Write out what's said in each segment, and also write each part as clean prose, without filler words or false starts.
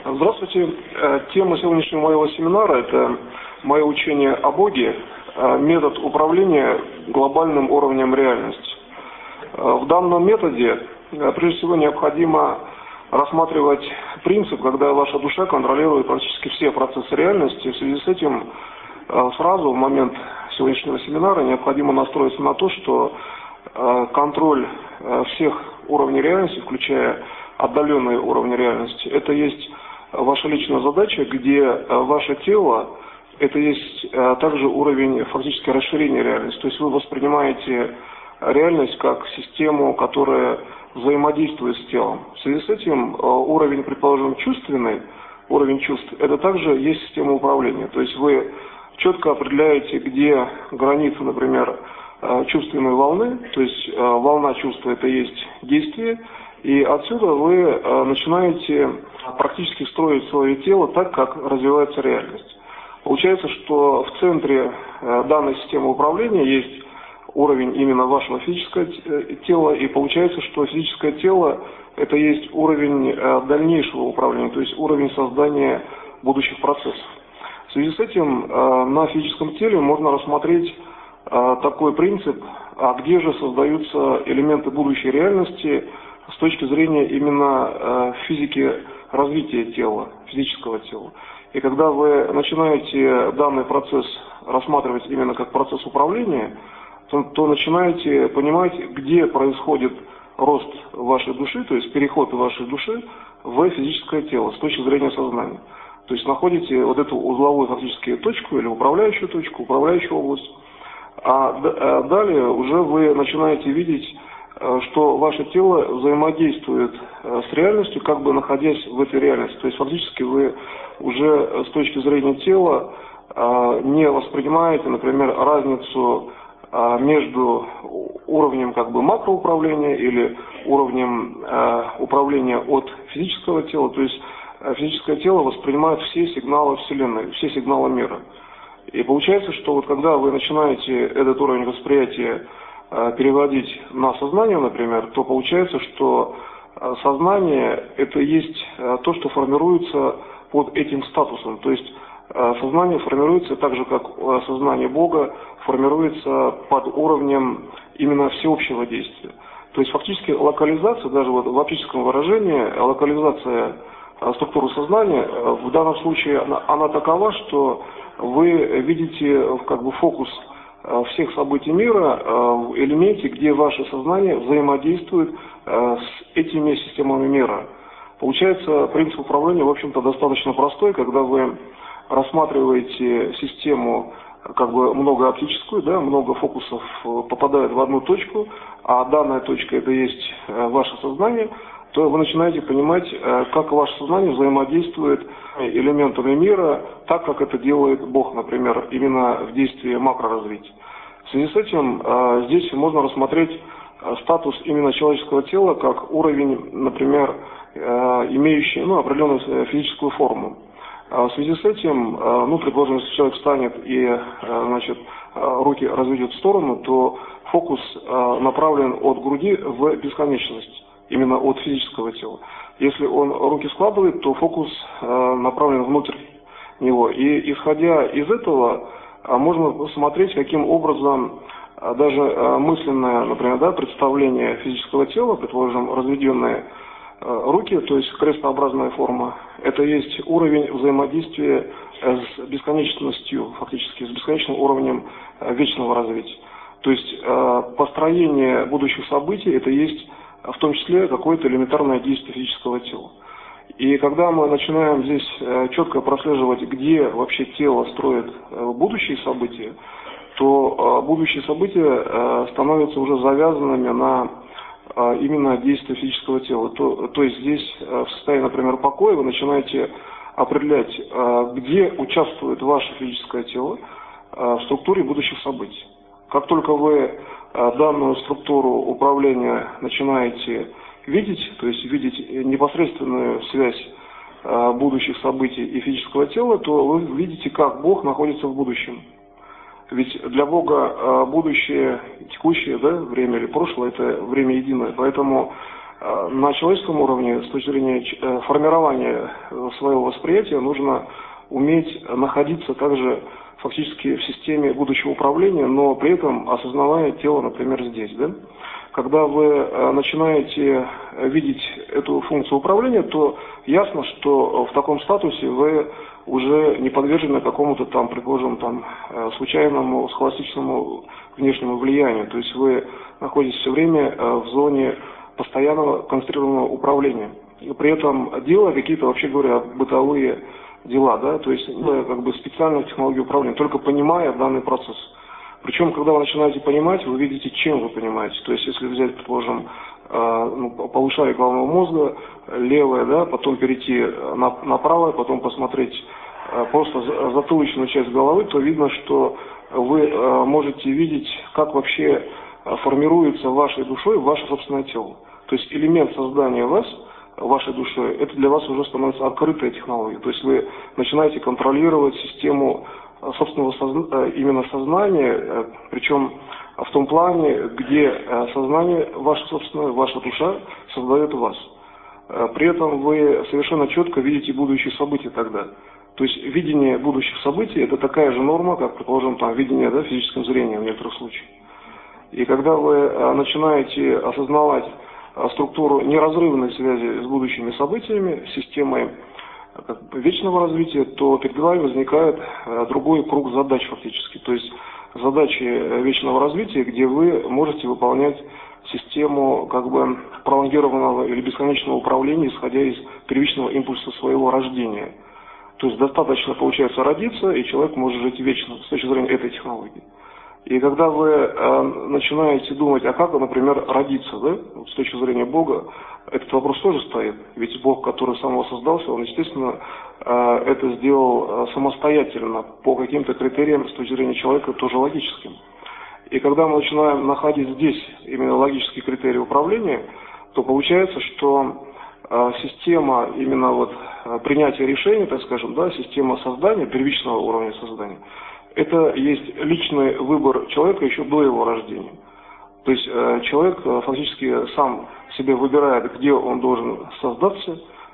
Здравствуйте. Тема сегодняшнего моего семинара – это мое учение о Боге, метод управления глобальным уровнем реальности. В данном методе, прежде всего, необходимо рассматривать принцип, когда ваша душа контролирует практически все процессы реальности. В связи с этим сразу в момент сегодняшнего семинара необходимо настроиться на то, что контроль всех уровней реальности, включая отдаленные уровни реальности, это есть ваша личная задача, где ваше тело, это есть также уровень фактически расширения реальности. То есть вы воспринимаете реальность как систему, которая взаимодействует с телом. В связи с этим уровень, предположим, чувственный, уровень чувств, это также есть система управления. То есть вы четко определяете, где границы, например, чувственной волны, то есть волна чувства это есть действие, и отсюда вы начинаете практически строить свое тело так, как развивается реальность. Получается, что в центре данной системы управления есть уровень именно вашего физического тела, и получается, что физическое тело это есть уровень дальнейшего управления, то есть уровень создания будущих процессов. В связи с этим на физическом теле можно рассмотреть такой принцип, а где же создаются элементы будущей реальности с точки зрения именно физики развития тела, физического тела. И когда вы начинаете данный процесс рассматривать именно как процесс управления, то начинаете понимать, где происходит рост вашей души, то есть переход вашей души в физическое тело с точки зрения сознания. То есть находите вот эту узловую фактически точку или управляющую точку, управляющую область. А далее уже вы начинаете видеть, что ваше тело взаимодействует с реальностью, как бы находясь в этой реальности. То есть фактически вы уже с точки зрения тела не воспринимаете, например, разницу между уровнем как бы макроуправления или уровнем управления от физического тела. То есть физическое тело воспринимает все сигналы Вселенной, все сигналы мира. И получается, что вот когда вы начинаете этот уровень восприятия переводить на сознание, например, то получается, что сознание это есть то, что формируется под этим статусом. То есть сознание формируется так же, как сознание Бога формируется под уровнем именно всеобщего действия. То есть фактически локализация, даже вот в оптическом выражении, локализация структуры сознания, в данном случае она такова, что вы видите как бы фокус всех событий мира в элементе, где ваше сознание взаимодействует с этими системами мира. Получается, принцип управления, в общем-то, достаточно простой, когда вы рассматриваете систему как бы многооптическую, да, много фокусов попадает в одну точку, а данная точка это есть ваше сознание, то вы начинаете понимать, как ваше сознание взаимодействует с элементами мира, так, как это делает Бог, например, именно в действии макроразвития. В связи с этим здесь можно рассмотреть статус именно человеческого тела как уровень, например, имеющий определенную физическую форму. В связи с этим, предположим, если человек встанет и руки разведет в сторону, то фокус направлен от груди в бесконечность, именно от физического тела. Если он руки складывает, то фокус направлен внутрь него. И исходя из этого, можно посмотреть, каким образом даже мысленное, например, представление физического тела, предположим, разведенные руки, то есть крестообразная форма, это есть уровень взаимодействия с бесконечностью, фактически с бесконечным уровнем вечного развития. То есть построение будущих событий это есть в том числе какое-то элементарное действие физического тела. И когда мы начинаем здесь четко прослеживать, где вообще тело строит будущие события, то будущие события становятся уже завязанными на именно действие физического тела. То есть здесь в состоянии, например, покоя вы начинаете определять, где участвует ваше физическое тело в структуре будущих событий. Как только вы данную структуру управления начинаете видеть, то есть видеть непосредственную связь будущих событий и физического тела, то вы видите, как Бог находится в будущем. Ведь для Бога будущее, текущее время или прошлое – это время единое. Поэтому на человеческом уровне, с точки зрения формирования своего восприятия, нужно уметь находиться также фактически в системе будущего управления, но при этом осознавая тело, например, здесь. Да? Когда вы начинаете видеть эту функцию управления, то ясно, что в таком статусе вы уже не подвержены какому-то там, предположим, там, случайному, схоластичному внешнему влиянию. То есть вы находитесь все время в зоне постоянного концентрированного управления. И при этом делая какие-то, вообще говоря, бытовые дела, да, то есть как бы специальная технология управления, только понимая данный процесс. Причем, когда вы начинаете понимать, вы видите, чем вы понимаете. То есть, если взять, предположим, полушарие головного мозга, левое, да, потом перейти на правое, потом посмотреть просто затылочную часть головы, то видно, что вы можете видеть, как вообще формируется вашей душой ваше собственное тело. То есть элемент создания вас, вашей душой, это для вас уже становится открытая технология. То есть вы начинаете контролировать систему собственного именно сознания, причем в том плане, где сознание ваше собственное, ваша душа создает вас. При этом вы совершенно четко видите будущие события тогда. То есть видение будущих событий – это такая же норма, как, предположим, там, видение, да, физическим зрением в некоторых случаях. И когда вы начинаете осознавать структуру неразрывной связи с будущими событиями, системой вечного развития, то перед вами возникает другой круг задач фактически. То есть задачи вечного развития, где вы можете выполнять систему как бы пролонгированного или бесконечного управления, исходя из первичного импульса своего рождения. То есть достаточно, получается, родиться, и человек может жить вечно с точки зрения этой технологии. И когда вы начинаете думать, а как, например, родиться, да, с точки зрения Бога, этот вопрос тоже стоит. Ведь Бог, который сам его создался, он, естественно, это сделал самостоятельно, по каким-то критериям с точки зрения человека, тоже логическим. И когда мы начинаем находить здесь именно логические критерии управления, то получается, что система именно вот принятия решений, так скажем, да, система создания, первичного уровня создания, это есть личный выбор человека еще до его рождения. То есть человек фактически сам себе выбирает, где он должен создаться,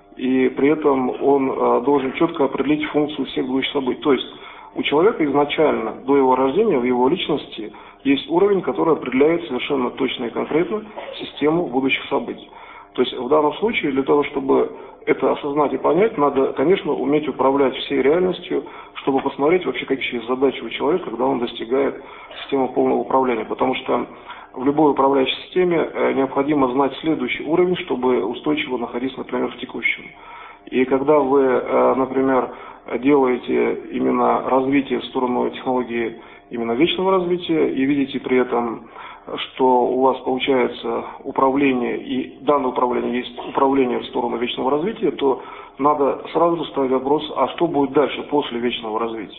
и при этом он должен четко определить функцию всех будущих событий. То есть у человека изначально, до его рождения, в его личности, есть уровень, который определяет совершенно точно и конкретно систему будущих событий. То есть в данном случае для того, чтобы это осознать и понять, надо, конечно, уметь управлять всей реальностью, чтобы посмотреть вообще, какие задачи у человека, когда он достигает системы полного управления. Потому что в любой управляющей системе необходимо знать следующий уровень, чтобы устойчиво находиться, например, в текущем. И когда вы, например, делаете именно развитие в сторону технологии именно вечного развития и видите при этом, что у вас получается управление, и данное управление есть управление в сторону вечного развития, то надо сразу же ставить вопрос, а что будет дальше, после вечного развития.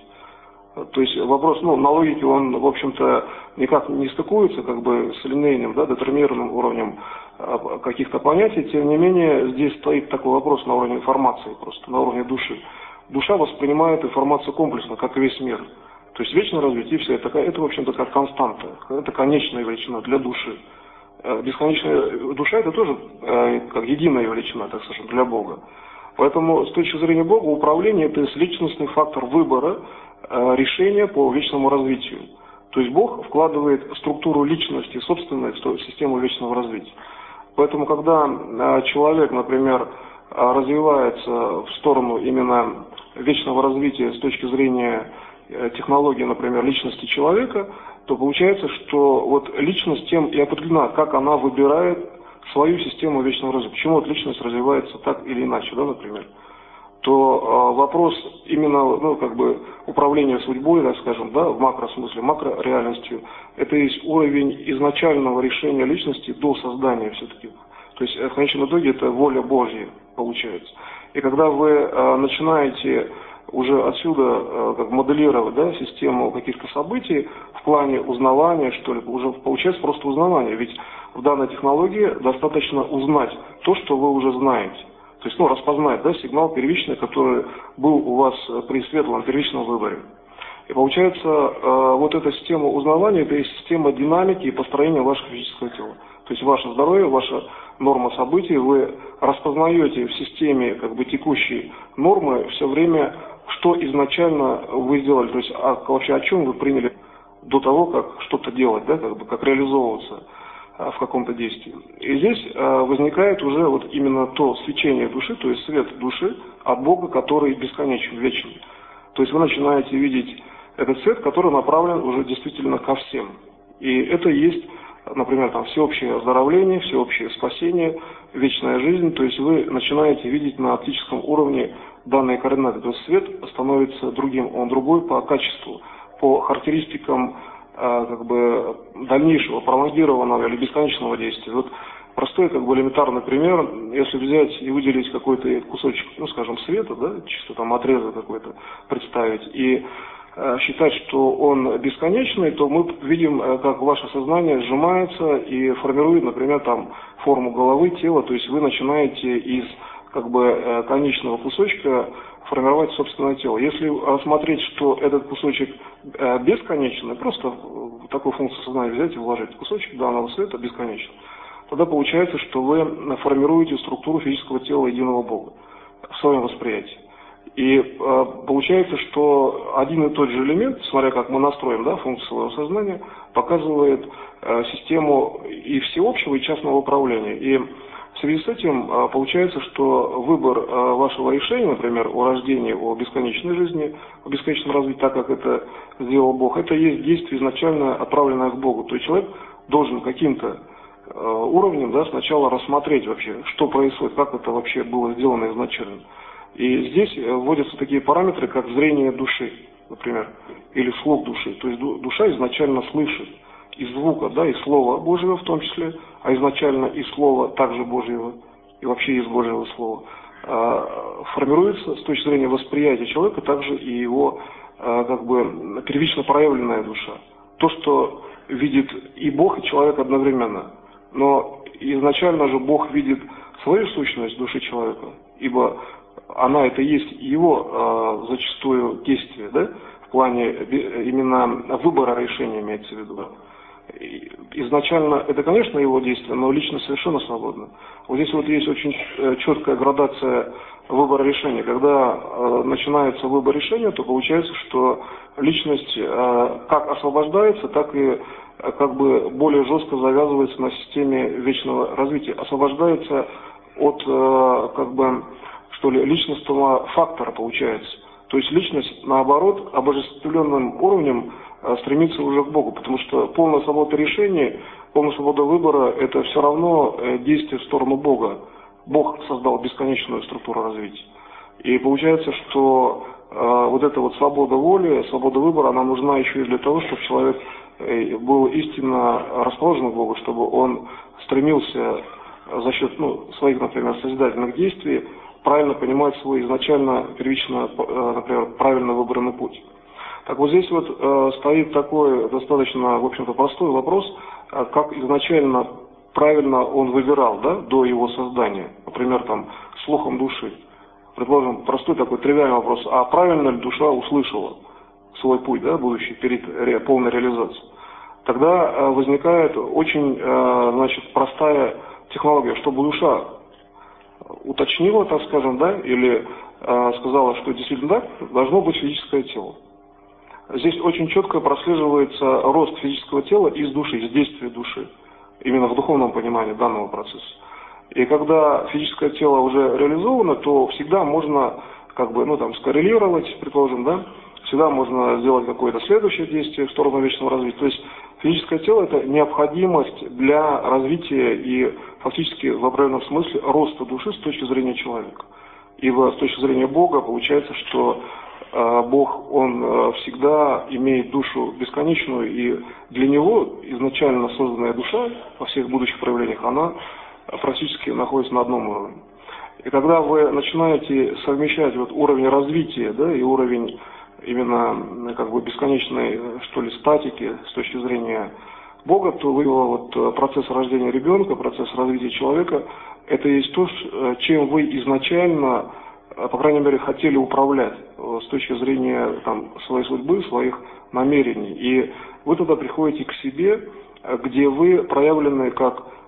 То есть вопрос, на логике он, в общем-то, никак не стыкуется как бы с линейным, да, детерминированным уровнем каких-то понятий, тем не менее, здесь стоит такой вопрос на уровне информации, просто на уровне души. Душа воспринимает информацию комплексно, как и весь мир. То есть вечное развитие, все это в общем-то, как константа, это конечная величина для души. Бесконечная душа – это тоже как единая величина, так скажем, для Бога. Поэтому с точки зрения Бога управление – это личностный фактор выбора решения по вечному развитию. То есть Бог вкладывает структуру личности собственной в систему вечного развития. Поэтому, когда человек, например, развивается в сторону именно вечного развития с точки зрения технологии, например, личности человека, то получается, что вот личность тем и определена, как она выбирает свою систему вечного развития. Почему вот личность развивается так или иначе, да, например. То вопрос именно, управления судьбой, так скажем, да, в макросмысле, макрореальностью, это есть уровень изначального решения личности до создания все-таки. То есть в конечном итоге это воля Божья получается. И когда вы начинаете уже отсюда моделировать, да, систему каких-то событий в плане узнавания, что ли, уже получается просто узнавание. Ведь в данной технологии достаточно узнать то, что вы уже знаете. То есть, распознать, да, сигнал первичный, который был у вас при светлом первичном выборе. И получается, вот эта система узнавания, это и система динамики и построения вашего физического тела. То есть ваше здоровье, ваша норма событий, вы распознаете в системе как бы текущей нормы все время, что изначально вы сделали, то есть вообще о чем вы приняли до того, как что-то делать, да, как бы как реализовываться в каком-то действии. И здесь возникает уже вот именно то свечение души, то есть свет души от Бога, который бесконечен, вечен. То есть вы начинаете видеть этот свет, который направлен уже действительно ко всем. И это и есть, например, там, всеобщее оздоровление, всеобщее спасение, вечная жизнь. То есть вы начинаете видеть на оптическом уровне данные координаты. То есть свет становится другим, он другой по качеству, по характеристикам как бы дальнейшего, пролонгированного или бесконечного действия. Вот простой, как бы элементарный пример, если взять и выделить какой-то кусочек, ну, скажем, света, да, чисто там отрезок какой-то представить, и считать, что он бесконечный, то мы видим, как ваше сознание сжимается и формирует, например, там форму головы, тела, то есть вы начинаете из как бы конечного кусочка формировать собственное тело. Если рассмотреть, что этот кусочек бесконечный, просто такую функцию сознания взять и вложить, кусочек данного света бесконечный, тогда получается, что вы формируете структуру физического тела единого Бога в своем восприятии. И получается, что один и тот же элемент, смотря как мы настроим, да, функцию своего сознания, показывает систему и всеобщего, и частного управления. И в связи с этим получается, что выбор вашего решения, например, о рождении, о бесконечной жизни, о бесконечном развитии, так как это сделал Бог, это есть действие изначально отправленное к Богу. То есть человек должен каким-то уровнем, да, сначала рассмотреть вообще, что происходит, как это вообще было сделано изначально. И здесь вводятся такие параметры, как зрение души, например, или слух души. То есть душа изначально слышит из звука, да, из слова Божьего в том числе, а изначально из слова также Божьего, и вообще из Божьего слова, формируется с точки зрения восприятия человека также и его как бы первично проявленная душа. То, что видит и Бог, и человек одновременно. Но изначально же Бог видит свою сущность души человека, ибо она это и есть его зачастую действие, да, в плане именно выбора решения имеется в виду. Изначально это, конечно, его действие, но личность совершенно свободна. Вот здесь вот есть очень четкая градация выбора решения. Когда начинается выбор решения, то получается, что личность как освобождается, так и как бы более жестко завязывается на системе вечного развития. Освобождается от как бы, что ли, личностного фактора получается. То есть личность, наоборот, обожествленным уровнем стремится уже к Богу, потому что полная свобода решения, полная свобода выбора – это все равно действие в сторону Бога. Бог создал бесконечную структуру развития. И получается, что вот эта вот свобода воли, свобода выбора, она нужна еще и для того, чтобы человек был истинно расположен к Богу, чтобы он стремился за счет своих, например, созидательных действий правильно понимать свой изначально, первично, например, правильно выбранный путь. Так вот здесь вот стоит такой достаточно, в общем-то, простой вопрос, как изначально правильно он выбирал, да, до его создания, например, там, слухом души. Предположим, простой такой тривиальный вопрос, а правильно ли душа услышала свой путь, да, будущий перед полной реализацией? Тогда возникает очень, значит, простая технология, чтобы душа уточнила, так скажем, да, или сказала, что действительно так, должно быть физическое тело. Здесь очень четко прослеживается рост физического тела из души, из действия души, именно в духовном понимании данного процесса. И когда физическое тело уже реализовано, то всегда можно как бы, скоррелировать, предположим, да, всегда можно сделать какое-то следующее действие в сторону вечного развития. То есть физическое тело – это необходимость для развития и фактически в определенном смысле роста души с точки зрения человека. Ибо с точки зрения Бога получается, что Бог, Он всегда имеет душу бесконечную, и для Него изначально созданная душа во всех будущих проявлениях, она практически находится на одном уровне. И когда вы начинаете совмещать вот уровень развития, да, и уровень именно как бы бесконечной, что ли, статики с точки зрения Бога, то вы вот процесс рождения ребенка, процесс развития человека, это есть то, чем вы изначально, по крайней мере, хотели управлять с точки зрения своей судьбы, своих намерений. И вы тогда приходите к себе, где вы проявлены как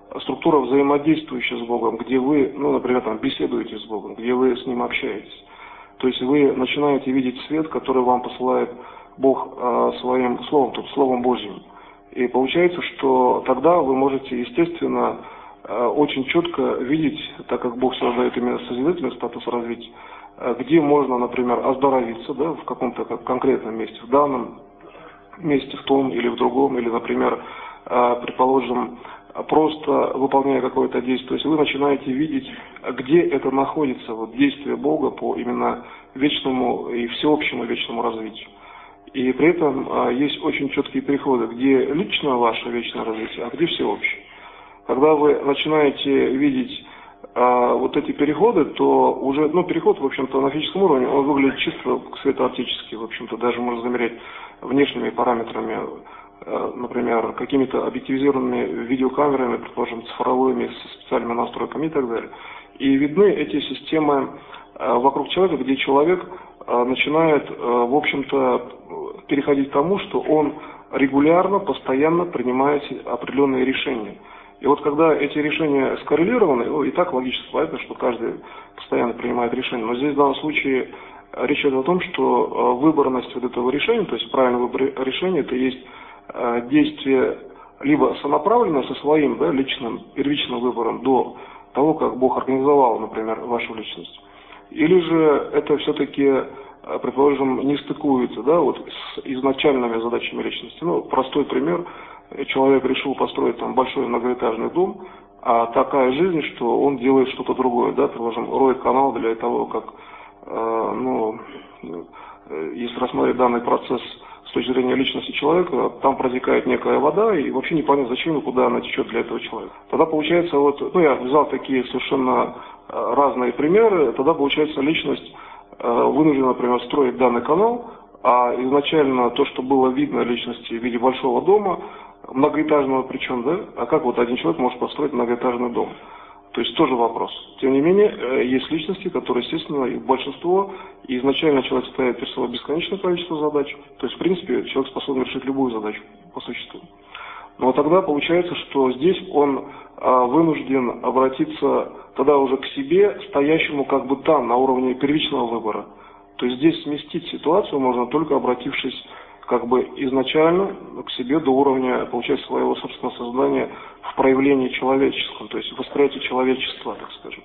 структура, взаимодействующая с Богом, где вы, ну, например, там, беседуете с Богом, где вы с Ним общаетесь. То есть вы начинаете видеть свет, который вам посылает Бог своим словом, то есть Словом Божьим. И получается, что тогда вы можете, естественно, очень четко видеть, так как Бог создает именно созидательный статус развития, где можно, например, оздоровиться, да, в каком-то конкретном месте, в данном месте, в том или в другом, или, например, предположим, просто выполняя какое-то действие. То есть вы начинаете видеть, где это находится, вот действие Бога по именно вечному и всеобщему вечному развитию. И при этом есть очень четкие переходы, где лично ваше вечное развитие, а где всеобщее. Когда вы начинаете видеть вот эти переходы, то уже, ну, переход, в общем-то, на физическом уровне, он выглядит чисто светооптически, в общем-то, даже можно замерять внешними параметрами, например, какими-то объективизированными видеокамерами, предположим, цифровыми, со специальными настройками и так далее. И видны эти системы вокруг человека, где человек начинает, в общем-то, переходить к тому, что он регулярно, постоянно принимает определенные решения. И вот когда эти решения скоррелированы, ну, и так логически понятно, что каждый постоянно принимает решения, но здесь в данном случае речь идет о том, что выборность вот этого решения, то есть правильный выбор решения, это есть действие либо сонаправленное со своим, да, личным, первичным выбором до того, как Бог организовал, например, вашу личность. Или же это все-таки, предположим, не стыкуется, да, вот с изначальными задачами личности. Ну, простой пример. Человек решил построить там большой многоэтажный дом, а такая жизнь, что он делает что-то другое, да, предположим, роет канал для того, как, если рассмотреть данный процесс с точки зрения личности человека, там протекает некая вода, и вообще непонятно, зачем и куда она течет для этого человека. Тогда получается, вот, ну, я взял такие совершенно разные примеры, тогда получается личность вынуждена, например, строить данный канал, а изначально то, что было видно личности в виде большого дома, многоэтажного причем, да, а как вот один человек может построить многоэтажный дом? То есть тоже вопрос. Тем не менее, есть личности, которые, естественно, их большинство, и изначально человек ставит перед собой бесконечное количество задач, то есть, в принципе, человек способен решить любую задачу по существу. Но тогда получается, что здесь он вынужден обратиться тогда уже к себе, стоящему как бы там, на уровне первичного выбора. То есть здесь сместить ситуацию можно только обратившись как бы изначально к себе до уровня, получается, своего собственного сознания в проявлении человеческом, то есть в восприятии человечества, так скажем.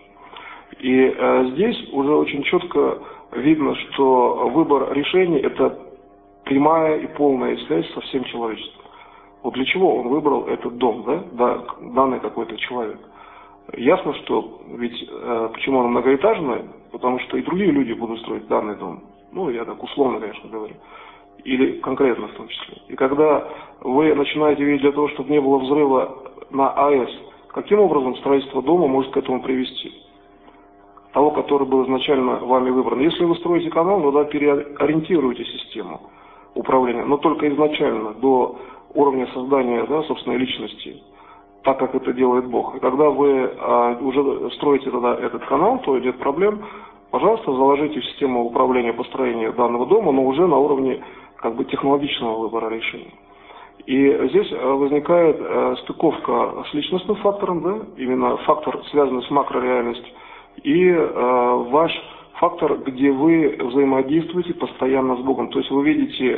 И здесь уже очень четко видно, что выбор решений – это прямая и полная связь со всем человечеством. Вот для чего он выбрал этот дом, да, данный какой-то человек. Ясно, что ведь почему он многоэтажный, потому что и другие люди будут строить данный дом. Ну, я так условно, конечно, говорю. Или конкретно в том числе. И когда вы начинаете видеть для того, чтобы не было взрыва на АЭС, каким образом строительство дома может к этому привести? Того, который был изначально вами выбран. Если вы строите канал, тогда переориентируете систему управления, но только изначально, до уровня создания, да, собственной личности, так как это делает Бог. И когда вы уже строите тогда этот канал, то нет проблем. Пожалуйста, заложите в систему управления построения данного дома, но уже на уровне как бы технологичного выбора решений. И здесь возникает стыковка с личностным фактором, да, именно фактор, связанный с макрореальностью, и ваш фактор, где вы взаимодействуете постоянно с Богом. То есть вы видите,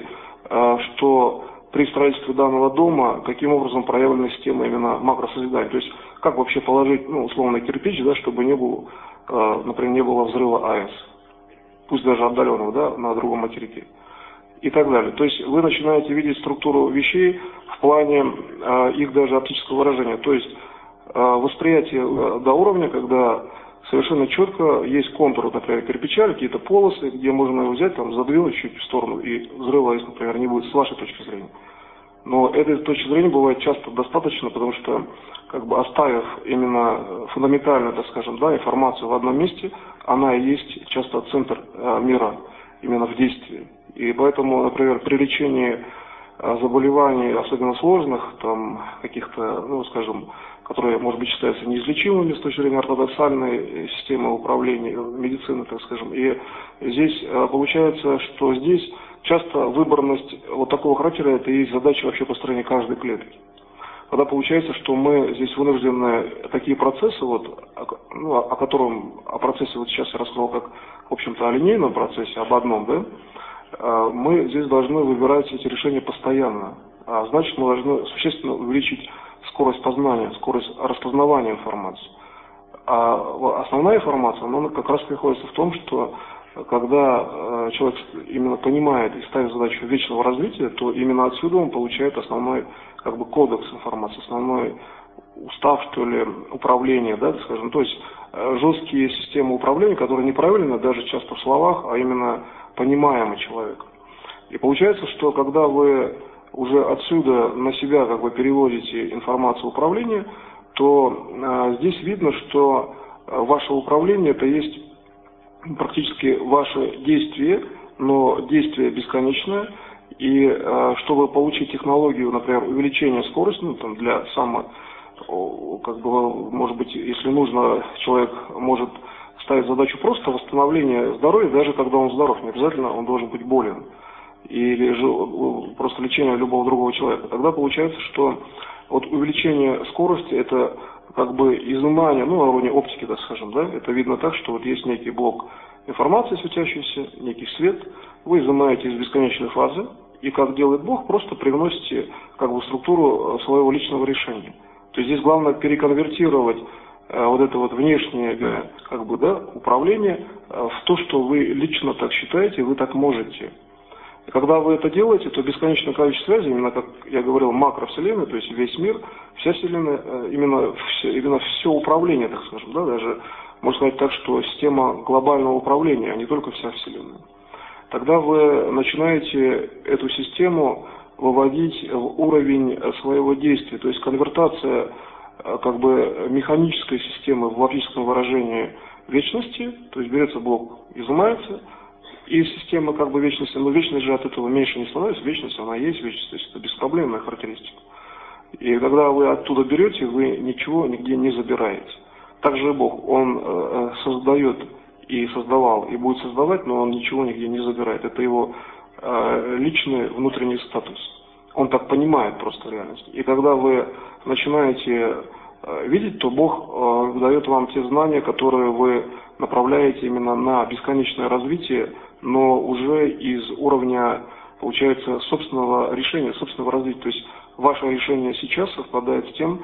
что при строительстве данного дома, каким образом проявлена система именно макросозидания. То есть как вообще положить, ну, условно, кирпич, да, чтобы не было, например, не было взрыва АЭС, пусть даже отдаленного, да, на другом материке. И так далее. То есть вы начинаете видеть структуру вещей в плане их даже оптического выражения. То есть восприятие до уровня, когда совершенно четко есть контур, например, кирпича, какие-то полосы, где можно его взять, там, задвинуть чуть в сторону, и взрыва, если, например, не будет с вашей точки зрения. Но этой точки зрения бывает часто достаточно, потому что, как бы оставив именно фундаментальную, так скажем, да, информацию в одном месте, она и есть часто центр мира именно в действии. И поэтому, например, при лечении заболеваний, особенно сложных, там, каких-то, ну, скажем, которые, может быть, считаются неизлечимыми с точки зрения ортодоксальной системы управления, медицины, так скажем. И здесь получается, что здесь часто выборность вот такого характера, это и есть задача вообще построения каждой клетки. когда получается, что мы здесь вынуждены такие процессы, о процессе вот сейчас я рассказал как, в общем-то, о линейном процессе, об одном, да, мы здесь должны выбирать эти решения постоянно. Значит, мы должны существенно увеличить скорость познания, скорость распознавания информации. А основная информация, она как раз приходится в том, что когда человек именно понимает и ставит задачу вечного развития, то именно отсюда он получает основной кодекс информации, основной устав, что ли, управления, да, скажем, то есть жесткие системы управления, которые не проявлены даже часто в словах, а именно понимаемы человеком. И получается, что когда вы уже отсюда на себя переводите информацию управления, то здесь видно, что ваше управление это есть практически ваше действие, но действие бесконечное. И чтобы получить технологию, например, увеличения скорости, для может быть, если нужно, человек может ставить задачу просто восстановления здоровья, даже когда он здоров, не обязательно он должен быть болен. Или же просто лечение любого другого человека. Тогда получается, что увеличение скорости это изымание, на уровне оптики, так скажем, да, это видно так, что есть некий блок информации светящийся, некий свет, вы изымаете из бесконечной фазы, и как делает Бог, просто привносите структуру своего личного решения. То есть здесь главное переконвертировать это внешнее управление в то, что вы лично так считаете, вы так можете. И когда вы это делаете, то бесконечное количество связей, именно как я говорил, макровселенная, то есть весь мир, вся вселенная, именно все управление, так скажем, да, даже можно сказать так, что система глобального управления, а не только вся вселенная. Тогда вы начинаете эту систему выводить в уровень своего действия, то есть конвертация механической системы в логическом выражении вечности, то есть берется блок, изымается, и система вечности, но вечность же от этого меньше не становится, вечность, она есть вечность, то есть это беспроблемная характеристика. И когда вы оттуда берете, вы ничего нигде не забираете. Также и Бог, Он создает и создавал, и будет создавать, но Он ничего нигде не забирает. Это Его личный внутренний статус. Он так понимает просто реальность. И когда вы начинаете видеть, то Бог дает вам те знания, которые вы направляете именно на бесконечное развитие, но уже из уровня, получается, собственного решения, собственного развития. То есть ваше решение сейчас совпадает с тем,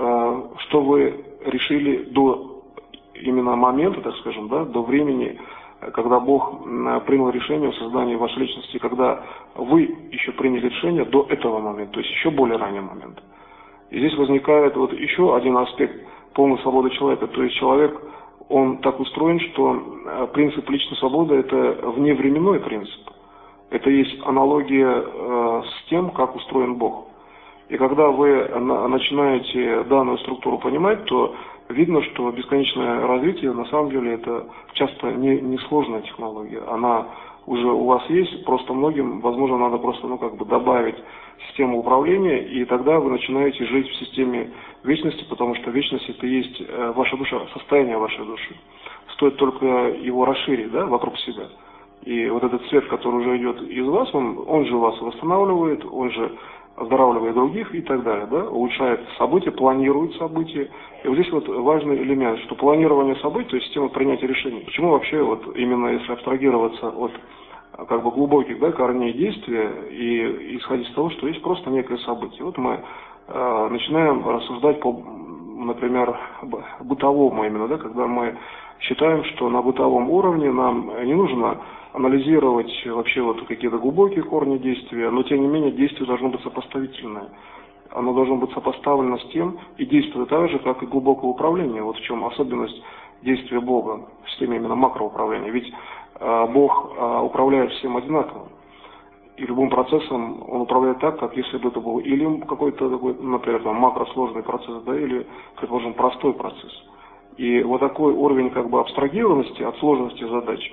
что вы решили до именно момента, так скажем, да, до времени, когда Бог принял решение о создании вашей личности, когда вы еще приняли решение до этого момента, то есть еще более раннего момента. И здесь возникает еще один аспект полной свободы человека. То есть человек, он так устроен, что принцип личной свободы – это вневременной принцип. Это есть аналогия с тем, как устроен Бог. И когда вы начинаете данную структуру понимать, то видно, что бесконечное развитие на самом деле это часто не сложная технология. Она уже у вас есть, просто многим, возможно, надо просто добавить систему управления, и тогда вы начинаете жить в системе вечности, потому что вечность это и есть ваша душа, состояние вашей души. Стоит только его расширить, да, вокруг себя. И этот свет, который уже идет из вас, он же вас восстанавливает, он же оздоравливает других и так далее, да, улучшает события, планирует события. И здесь важный элемент, что планирование событий, то есть система принятия решений. Почему вообще именно если абстрагироваться от глубоких, да, корней действия и исходить из того, что есть просто некое событие. Мы начинаем рассуждать по, например, бытовому именно, да, когда мы считаем, что на бытовом уровне нам не нужно анализировать вообще какие-то глубокие корни действия, но тем не менее действие должно быть сопоставительное. Оно должно быть сопоставлено с тем и действует так же, как и глубокое управление. В чем особенность действия Бога в системе именно макроуправления. Ведь Бог управляет всем одинаково. И любым процессом он управляет так, как если бы это был или какой-то такой, например, макросложный процесс, да, или, предположим, простой процесс. И такой уровень абстрагированности от сложности задач,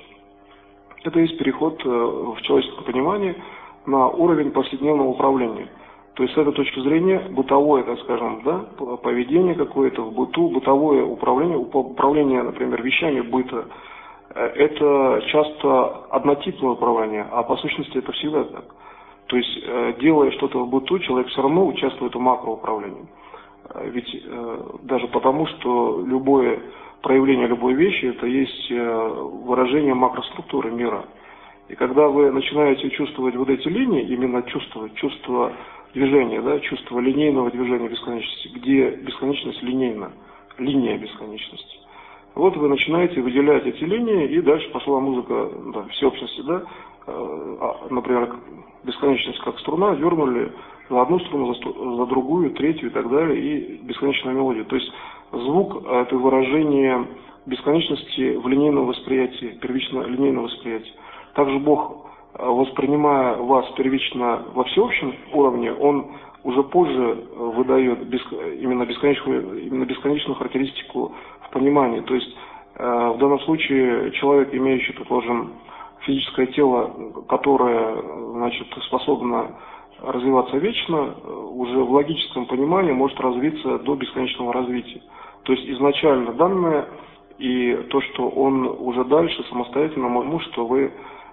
это есть переход в человеческом понимании на уровень повседневного управления. То есть с этой точки зрения бытовое, так скажем, да, поведение какое-то в быту, бытовое управление, например, вещами быта, это часто однотипное управление, а по сущности это всегда так. То есть, делая что-то в быту, человек все равно участвует в макроуправлении. Ведь даже потому, что любое проявление любой вещи – это есть выражение макроструктуры мира. И когда вы начинаете чувствовать вот эти линии, именно чувствовать, чувство движения, да, чувство линейного движения бесконечности, где бесконечность линейна, линия бесконечности. Вот вы начинаете выделять эти линии, и дальше пошла музыка, да, всеобщности, да, например, бесконечность как струна, дернули за одну струну, за другую, третью и так далее, и бесконечная мелодия. То есть звук – это выражение бесконечности в линейном восприятии, первично линейном восприятии. Также Бог, воспринимая вас первично во всеобщем уровне, Он уже позже выдает именно бесконечную характеристику в понимании. То есть в данном случае человек, имеющий, предположим, физическое тело, которое, значит, способно развиваться вечно, уже в логическом понимании может развиться до бесконечного развития. То есть изначально данное и то, что он уже дальше самостоятельно может, что вы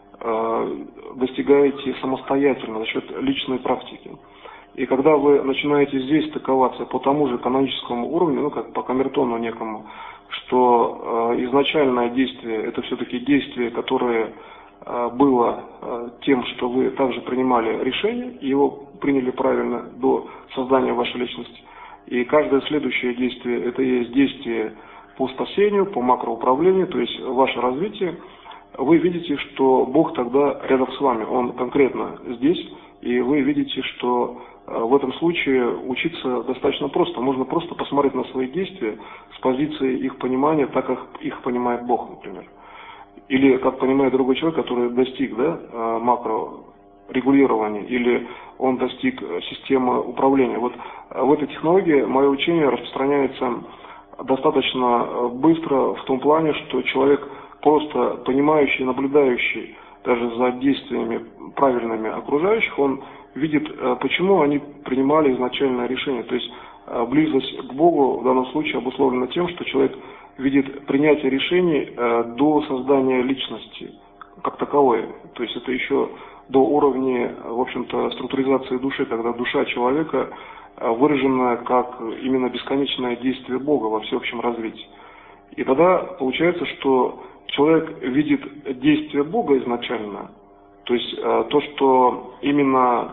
достигаете самостоятельно за счет личной практики. И когда вы начинаете здесь стыковаться по тому же каноническому уровню, ну как по камертону некому, что изначальное действие – это все-таки действие, которое было тем, что вы также принимали решение, и его приняли правильно до создания вашей личности. И каждое следующее действие – это и есть действие по спасению, по макроуправлению, то есть ваше развитие. Вы видите, что Бог тогда рядом с вами, Он конкретно здесь, и вы видите, что в этом случае учиться достаточно просто. Можно просто посмотреть на свои действия с позиции их понимания, так как их понимает Бог, например. Или как понимает другой человек, который достиг, да, макрорегулирования, или он достиг системы управления. Вот в этой технологии мое учение распространяется достаточно быстро в том плане, что человек просто понимающий, наблюдающий даже за действиями правильными окружающих, он видит, почему они принимали изначальное решение. То есть близость к Богу в данном случае обусловлена тем, что человек видит принятие решений до создания личности как таковой. То есть это еще до уровня, в общем-то, структуризации души, когда душа человека выражена как именно бесконечное действие Бога во всеобщем развитии. И тогда получается, что человек видит действие Бога изначально, то есть то, что именно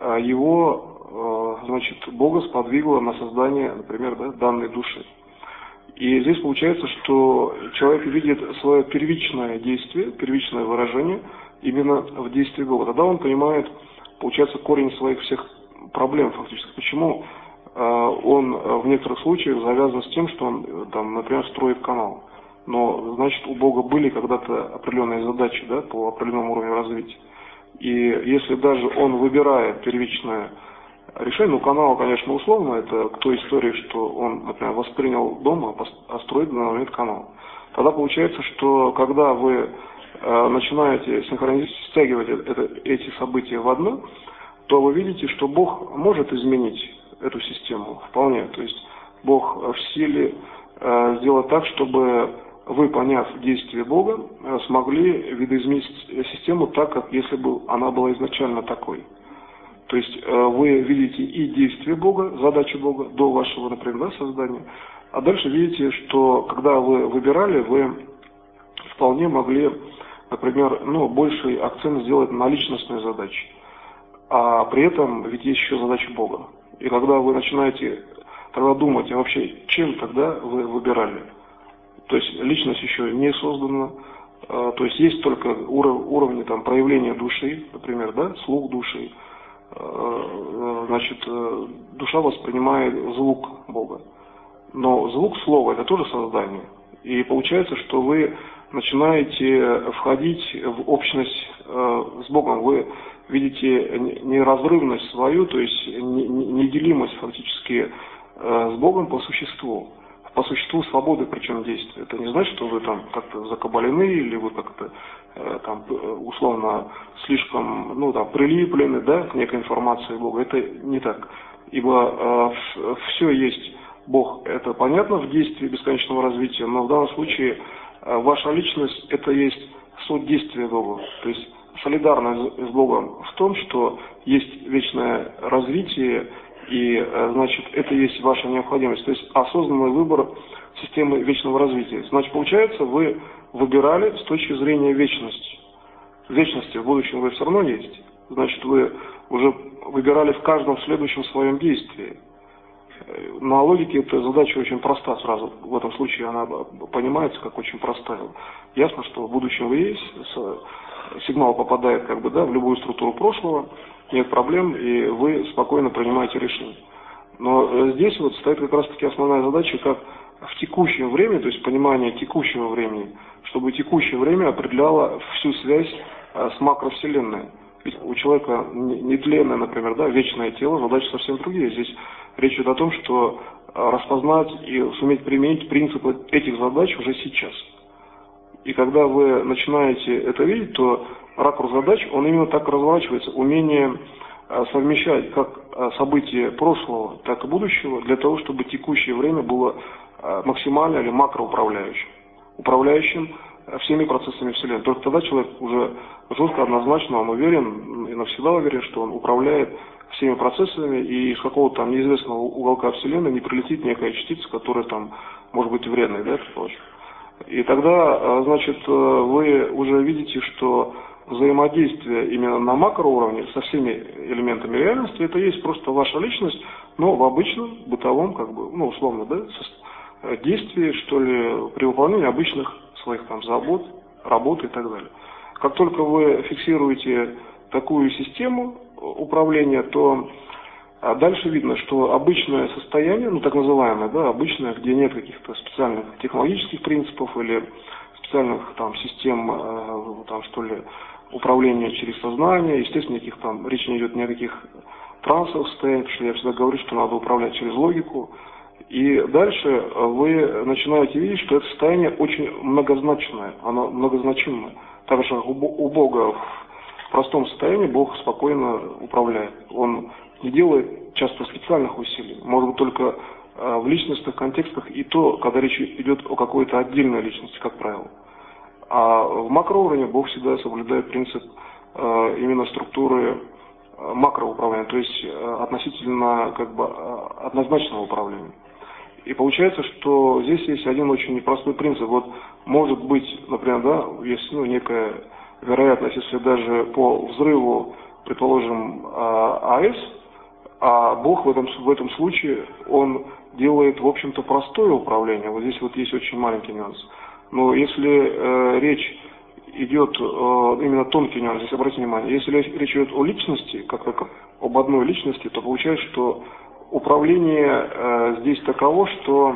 его, значит, Бога сподвигло на создание, например, да, данной души. И здесь получается, что человек видит свое первичное действие, первичное выражение именно в действии Бога. Тогда он понимает, получается, корень своих всех проблем фактически. Почему он в некоторых случаях завязан с тем, что он, там, например, строит канал. Но, значит, у Бога были когда-то определенные задачи, да, по определенному уровню развития. И если даже он выбирает первичное решение, ну, канал, конечно, условно, это к той истории, что он, например, воспринял дом, а строит в данный момент канал. Тогда получается, что когда вы начинаете стягивать эти события в одно, то вы видите, что Бог может изменить эту систему вполне. То есть Бог в силе сделать так, чтобы вы, поняв действие Бога, смогли видоизменить систему так, как если бы она была изначально такой. То есть вы видите и действие Бога, задачу Бога до вашего, например, да, создания, а дальше видите, что когда вы выбирали, вы вполне могли, например, больший акцент сделать на личностные задачи. А при этом ведь есть еще задача Бога. И когда вы начинаете тогда думать, а вообще чем тогда вы выбирали? То есть личность еще не создана, то есть только уровни там, проявления души, например, да, слух души. Значит, душа воспринимает звук Бога. Но звук слова – это тоже создание. И получается, что вы начинаете входить в общность с Богом. Вы видите неразрывность свою, то есть неделимость фактически с Богом по существу. По существу свободы, причем действия. Это не значит, что вы там как-то закабалены или вы как-то там условно слишком прилиплены, да, к некой информации Бога. Это не так. Ибо все есть Бог, это понятно в действии бесконечного развития, но в данном случае ваша личность это есть суть действия Бога. То есть солидарны с Богом в том, что есть вечное развитие, и, значит, это есть ваша необходимость. То есть осознанный выбор системы вечного развития. Значит, получается, вы выбирали с точки зрения вечности. В вечности в будущем вы все равно есть. Значит, вы уже выбирали в каждом следующем своем действии. На логике эта задача очень проста сразу. В этом случае она понимается как очень простая. Ясно, что в будущем вы есть, сигнал попадает как бы, да, в любую структуру прошлого, нет проблем, и вы спокойно принимаете решение. Но здесь вот стоит как раз таки основная задача, как в текущем времени, то есть понимание текущего времени, чтобы текущее время определяло всю связь с макровселенной. Ведь у человека нетленное, например, да, вечное тело, задачи совсем другие. Здесь речь идет о том, что распознать и суметь применить принципы этих задач уже сейчас. И когда вы начинаете это видеть, то ракурс задач, он именно так разворачивается. Умение совмещать как события прошлого, так и будущего, для того, чтобы текущее время было максимально или макроуправляющим. Управляющим всеми процессами Вселенной. Только тогда человек уже жестко, однозначно, он уверен и навсегда уверен, что он управляет всеми процессами, и из какого-то там неизвестного уголка Вселенной не прилетит некая частица, которая там может быть вредной, да, предположим. И тогда, значит, вы уже видите, что взаимодействие именно на макроуровне со всеми элементами реальности, это есть просто ваша личность, но в обычном, бытовом, как бы, ну, условно, да, действии, что ли, при выполнении обычных своих там забот, работы и так далее. Как только вы фиксируете такую систему управления, то дальше видно, что обычное состояние, ну так называемое, да, обычное, где нет каких-то специальных технологических принципов или специальных там систем, там что ли, управления через сознание, естественно, никаких там, речь не идет ни о каких трансовых состояниях, потому что я всегда говорю, что надо управлять через логику. И дальше вы начинаете видеть, что это состояние очень многозначное, оно многозначимое. Так же, как у Бога в простом состоянии Бог спокойно управляет. Он не делает часто специальных усилий, может быть, только в личностных контекстах, и то, когда речь идет о какой-то отдельной личности, как правило. А в макроуровне Бог всегда соблюдает принцип именно структуры макроуправления, то есть относительно как бы однозначного управления. И получается, что здесь есть один очень непростой принцип. Вот может быть, например, да, есть некая вероятность, если даже по взрыву, предположим, АЭС, а Бог в этом случае, он делает, в общем-то, простое управление. Вот здесь вот есть очень маленький нюанс. Но если речь идет, именно тонкий нюанс, здесь обратите внимание, если речь идет о личности, как об одной личности, то получается, что управление здесь таково, что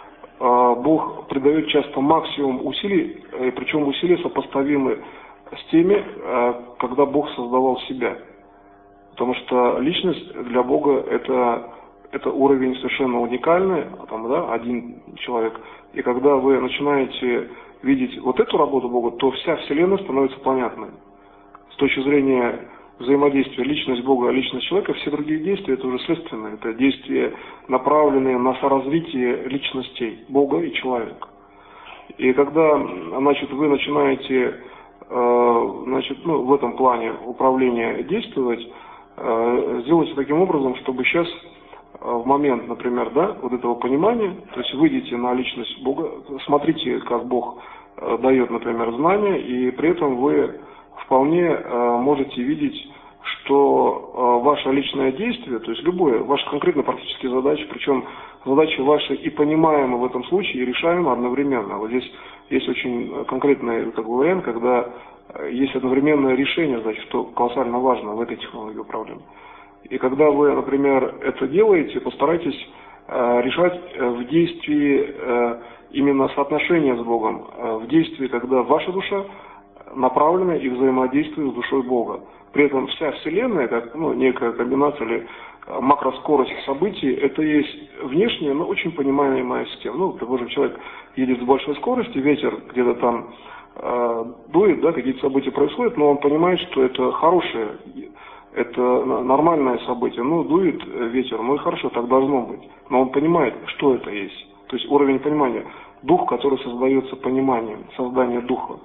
Бог придает часто максимум усилий, причем усилия сопоставимы с теми, когда Бог создавал себя. Потому что личность для Бога это уровень совершенно уникальный, там, да, один человек. И когда вы начинаете видеть вот эту работу Бога, то вся Вселенная становится понятной. С точки зрения взаимодействия личность Бога и личность человека, все другие действия это уже следственные. Это действия, направленные на соразвитие личностей Бога и человека. И когда, значит, вы начинаете, значит, в этом плане управления действовать, сделайте таким образом, чтобы сейчас в момент, например, да, вот этого понимания, то есть выйдите на личность Бога, смотрите, как Бог дает, например, знания, и при этом вы вполне можете видеть, что ваше личное действие, то есть любое, ваши конкретно практические задачи, причем задачи ваши и понимаемы в этом случае, и решаемы одновременно. Вот здесь есть очень конкретный вариант, когда есть одновременное решение задач, что колоссально важно в этой технологии управления. И когда вы, например, это делаете, постарайтесь решать в действии именно соотношение с Богом, в действии, когда ваша душа направлена и взаимодействует с душой Бога. При этом вся Вселенная, как некая комбинация или макроскорость событий, это есть внешняя, но очень понимаемая система. Предположим, человек едет с большой скоростью, ветер где-то там дует, да, какие-то события происходят, но он понимает, что это хорошее, это нормальное событие. Дует ветер, и хорошо, так должно быть. Но он понимает, что это есть. То есть уровень понимания. Дух, который создается пониманием, создание духа.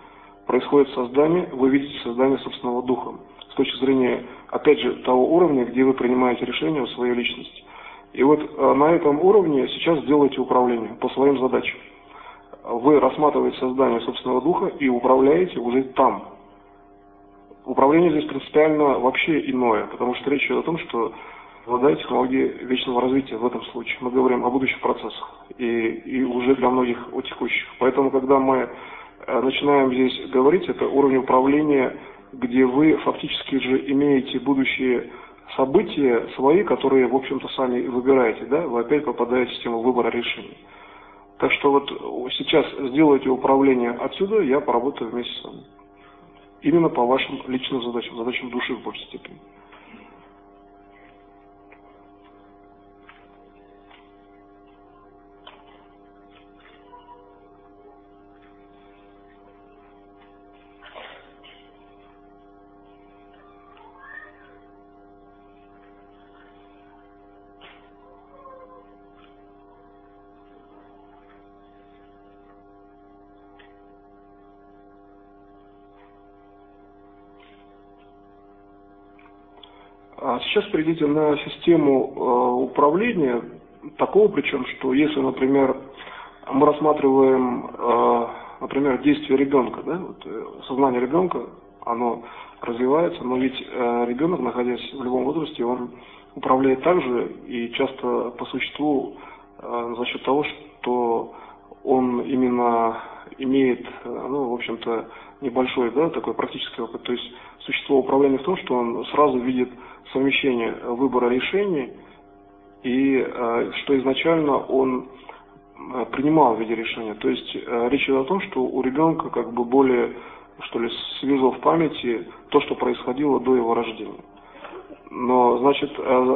происходит создание, вы видите создание собственного духа. С точки зрения, опять же, того уровня, где вы принимаете решения о своей личности. И вот на этом уровне сейчас делаете управление по своим задачам. Вы рассматриваете создание собственного духа и управляете уже там. Управление здесь принципиально вообще иное, потому что речь идет о том, что обладает технологией вечного развития в этом случае. Мы говорим о будущих процессах и уже для многих о текущих. Поэтому, когда мы начинаем здесь говорить, это уровень управления, где вы фактически же имеете будущие события свои, которые, в общем-то, сами выбираете, да? Вы опять попадаете в систему выбора решений. Так что вот сейчас сделайте управление отсюда, я поработаю вместе с вами. Именно по вашим личным задачам, задачам души в большей степени. А сейчас перейдите на систему управления, такого причем, что если, например, мы рассматриваем, например, действие ребенка, да, вот, сознание ребенка, оно развивается, но ведь ребенок, находясь в любом возрасте, он управляет также и часто по существу за счет того, что он именно имеет, ну, в общем-то, небольшой, да, такой практический опыт. То есть существо управления в том, что он сразу видит совмещение выбора решений и что изначально он принимал в виде решения. То есть речь идет о том, что у ребенка как бы более, что ли, свежо в памяти то, что происходило до его рождения. Но, значит,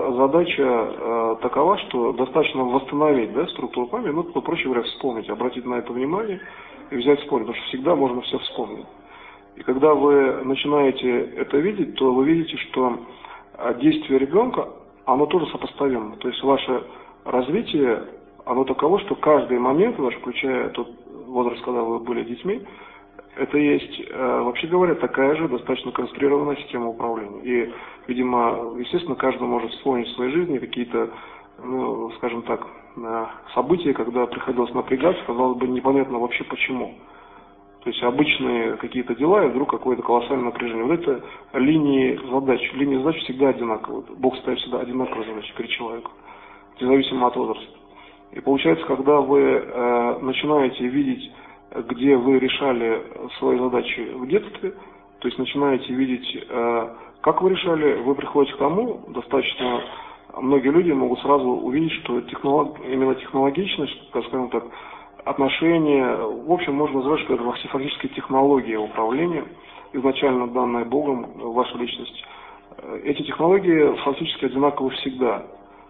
задача такова, что достаточно восстановить, да, структуру памяти, ну, проще говоря, вспомнить, обратить на это внимание и взять вспомнить, потому что всегда можно все вспомнить. И когда вы начинаете это видеть, то вы видите, что действие ребенка, оно тоже сопоставимо. То есть ваше развитие, оно таково, что каждый момент ваш, включая тот возраст, когда вы были детьми, это есть, вообще говоря, такая же достаточно конструированная система управления. И, видимо, естественно, каждый может вспомнить в своей жизни какие-то, ну, скажем так, события, когда приходилось напрягаться, казалось бы, непонятно вообще почему. То есть обычные какие-то дела, и вдруг какое-то колоссальное напряжение. Вот это линии задач. Линии задач всегда одинаковые. Бог ставит всегда одинаковые задачи перед человеком, независимо от возраста. И получается, когда вы начинаете видеть, где вы решали свои задачи в детстве, то есть начинаете видеть, как вы решали, вы приходите к тому, достаточно многие люди могут сразу увидеть, что именно технологичность, так скажем так, отношения, в общем, можно назвать, что это фактически технология управления, изначально данная Богом в вашей личности. Эти технологии фактически одинаковы всегда.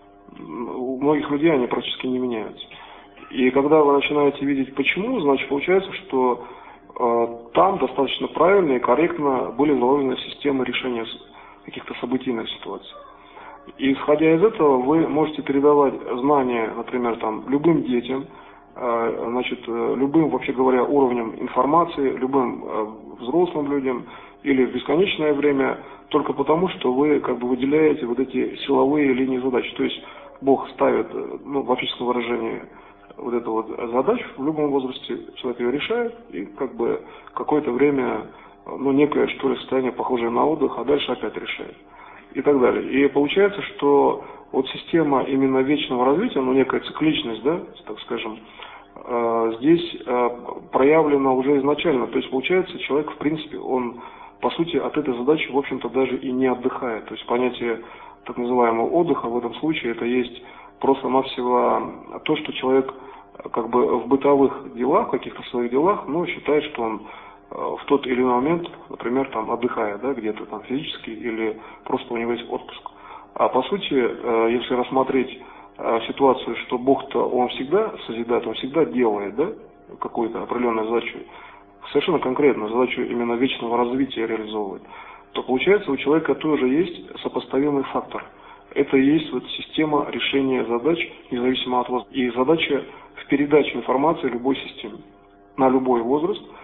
У многих людей они практически не меняются. И когда вы начинаете видеть почему, значит получается, что там достаточно правильно и корректно были заложены системы решения каких-то событийных ситуаций. И исходя из этого вы можете передавать знания, например, там, любым детям, значит, любым, вообще говоря, уровнем информации, любым взрослым людям или в бесконечное время, только потому, что вы как бы выделяете вот эти силовые линии задач. То есть Бог ставит, ну, в фактическом выражении, вот эту вот задачу в любом возрасте, человек ее решает, и как бы какое-то время, ну, некое, что ли, состояние похожее на отдых, а дальше опять решает. И так далее. И получается, что вот система именно вечного развития, ну, некая цикличность, да, так скажем, здесь проявлена уже изначально. То есть, получается, человек, в принципе, он, по сути, от этой задачи, в общем-то, даже и не отдыхает. То есть, понятие так называемого отдыха в этом случае, это есть просто-навсего то, что человек как бы в бытовых делах, в каких-то своих делах, ну, считает, что он в тот или иной момент, например, там отдыхает, да, где-то там физически или просто у него есть отпуск. А по сути, если рассмотреть ситуацию, что Бог-то он всегда созидает, он всегда делает, да, какую-то определенную задачу, совершенно конкретно задачу именно вечного развития реализовывает, то получается у человека тоже есть сопоставимый фактор. Это и есть вот система решения задач, независимо от возраста. И задача в передаче информации любой системе на любой возраст.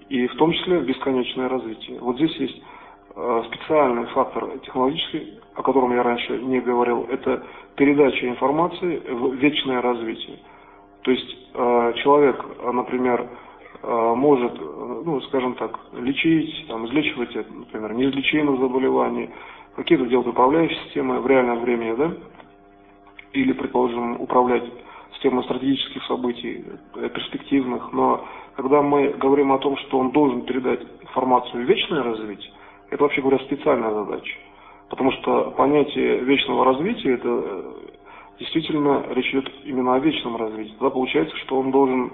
и в том числе бесконечное развитие. Вот здесь есть специальный фактор технологический, о котором я раньше не говорил, это передача информации в вечное развитие. То есть человек, например, может, ну, скажем так, лечить, там, излечивать, например, неизлечимые заболевания, какие-то делать управляющие системы в реальном времени, да, или, предположим, управлять системой стратегических событий, перспективных, но когда мы говорим о том, что он должен передать информацию в вечное развитие, это, вообще говоря, специальная задача. Потому что понятие вечного развития, это действительно речь идет именно о вечном развитии. Тогда получается, что он должен,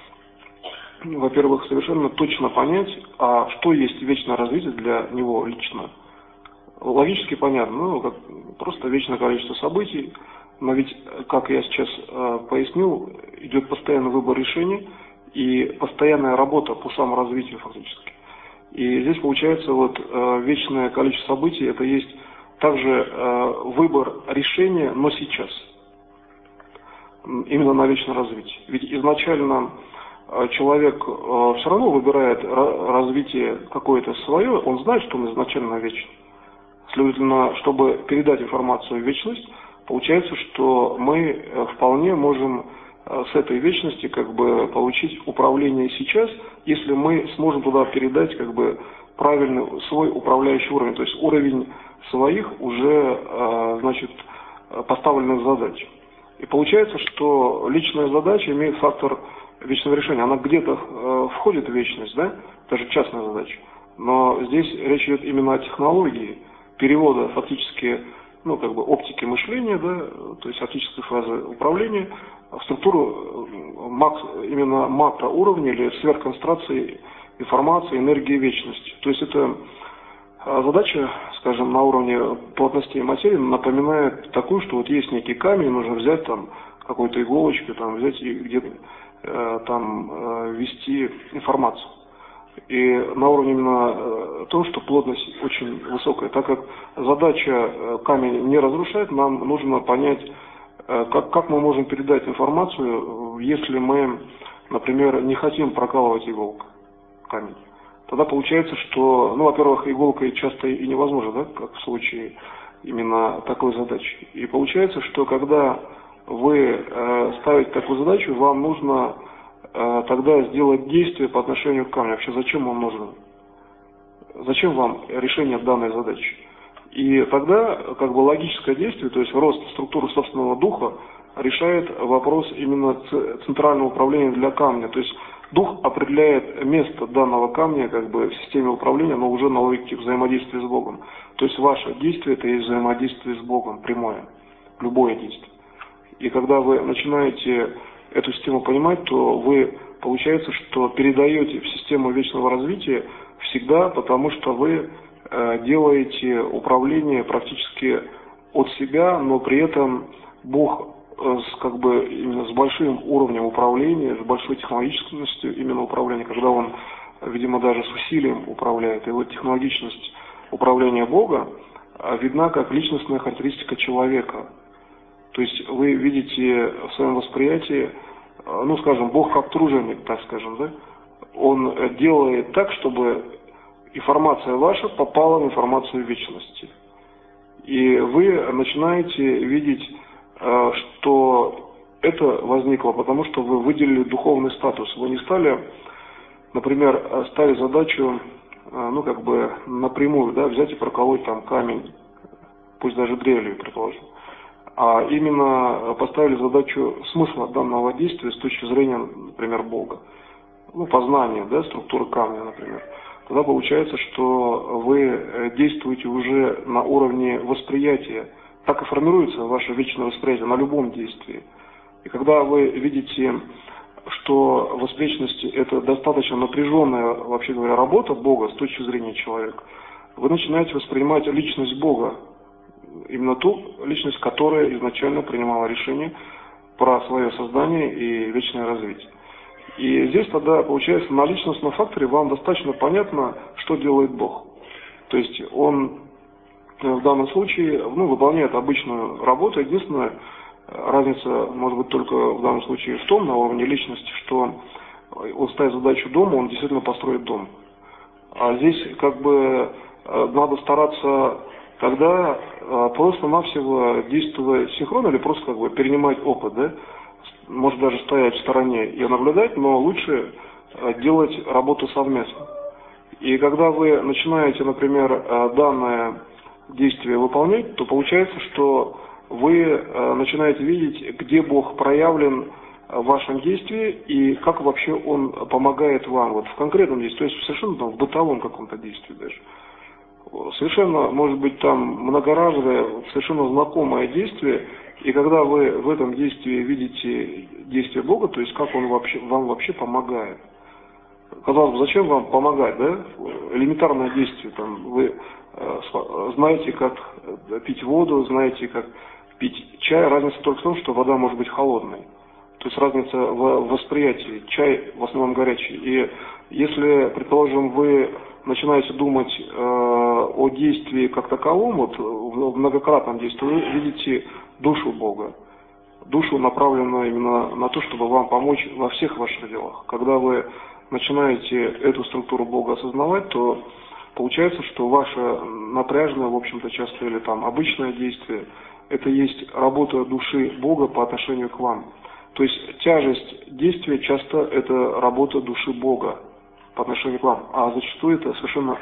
во-первых, совершенно точно понять, а что есть вечное развитие для него лично. Логически понятно, ну, как просто вечное количество событий, но ведь, как я сейчас пояснил, идет постоянный выбор решений и постоянная работа по саморазвитию фактически. И здесь получается вот вечное количество событий, это есть также выбор решения, но сейчас. Именно на вечное развитие. Ведь изначально человек все равно выбирает развитие какое-то свое, он знает, что он изначально вечен. Следовательно, чтобы передать информацию в вечность, получается, что мы вполне можем с этой вечности как бы получить управление сейчас, если мы сможем туда передать как бы правильный свой управляющий уровень, то есть уровень своих уже, значит, поставленных задач. И получается, что личная задача имеет фактор вечного решения. Она где-то входит в вечность, да, даже частная задача. Но здесь речь идет именно о технологии перевода фактически, ну, как бы оптики мышления, да, то есть оптической фазы управления в структуру именно макроуровня или сверхконцентрации информации, энергии вечности. То есть это задача, скажем, на уровне плотности материи напоминает такую, что вот есть некий камень, нужно взять там какую-то иголочку, там взять и где-то там ввести информацию. И на уровне именно того, что плотность очень высокая. Так как задача камень не разрушает, нам нужно понять, как мы можем передать информацию, если мы, например, не хотим прокалывать иголкой камень. Тогда получается, что, ну, во-первых, иголкой часто и невозможно, да, как в случае именно такой задачи. И получается, что когда вы ставите такую задачу, вам нужно тогда сделать действие по отношению к камню. Вообще, зачем он нужен? Зачем вам решение данной задачи? И тогда, как бы, логическое действие, то есть рост структуры собственного духа, решает вопрос именно центрального управления для камня. То есть дух определяет место данного камня, как бы, в системе управления, но уже на логике взаимодействия с Богом. То есть ваше действие – это и взаимодействие с Богом, прямое, любое действие. И когда вы начинаете эту систему понимать, то вы, получается, что передаете в систему вечного развития всегда, потому что вы делаете управление практически от себя, но при этом Бог как бы именно с большим уровнем управления, с большой технологичностью именно управления, когда он, видимо, даже с усилием управляет. И вот технологичность управления Бога видна как личностная характеристика человека. То есть вы видите в своем восприятии, ну, скажем, Бог как труженик, так скажем, да? Он делает так, чтобы информация ваша попала в информацию вечности. И вы начинаете видеть, что это возникло, потому что вы выделили духовный статус. Вы не стали, например, ставить задачу, ну, как бы напрямую, да, взять и проколоть там камень, пусть даже дрелью, предположим. А именно поставили задачу смысла данного действия с точки зрения, например, Бога. Ну, познания, да, структуры камня, например. Тогда получается, что вы действуете уже на уровне восприятия. Так и формируется ваше вечное восприятие на любом действии. И когда вы видите, что в восприятности это достаточно напряженная, вообще говоря, работа Бога с точки зрения человека, вы начинаете воспринимать личность Бога, именно ту личность, которая изначально принимала решение про свое создание и вечное развитие. И здесь тогда, получается, на личностном факторе вам достаточно понятно, что делает Бог. То есть он в данном случае, ну, выполняет обычную работу. Единственная разница, может быть, только в данном случае в том, на уровне личности, что он ставит задачу дома, он действительно построит дом. А здесь как бы надо стараться тогда просто-навсего действовать синхронно или просто как бы перенимать опыт, да? Может даже стоять в стороне и наблюдать, но лучше делать работу совместно. И когда вы начинаете, например, данное действие выполнять, то получается, что вы начинаете видеть, где Бог проявлен в вашем действии и как вообще Он помогает вам вот в конкретном действии, то есть совершенно там, в бытовом каком-то действии даже. Совершенно, может быть, там многоразовое, совершенно знакомое действие, и когда вы в этом действии видите действие Бога, то есть как Он вообще, вам вообще помогает. Казалось бы, зачем вам помогать, да? Элементарное действие, там, вы знаете, как пить воду, знаете, как пить чай, разница только в том, что вода может быть холодной. То есть разница в восприятии. Чай в основном горячий. И если, предположим, вы начинаете думать о действии как таковом, вот в многократном действии, вы видите душу Бога. Душу, направленную именно на то, чтобы вам помочь во всех ваших делах. Когда вы начинаете эту структуру Бога осознавать, то получается, что ваше напряженное, в общем-то, часто или там обычное действие, это есть работа души Бога по отношению к вам. То есть тяжесть действия часто это работа души Бога по отношению к вам, а зачастую это совершенно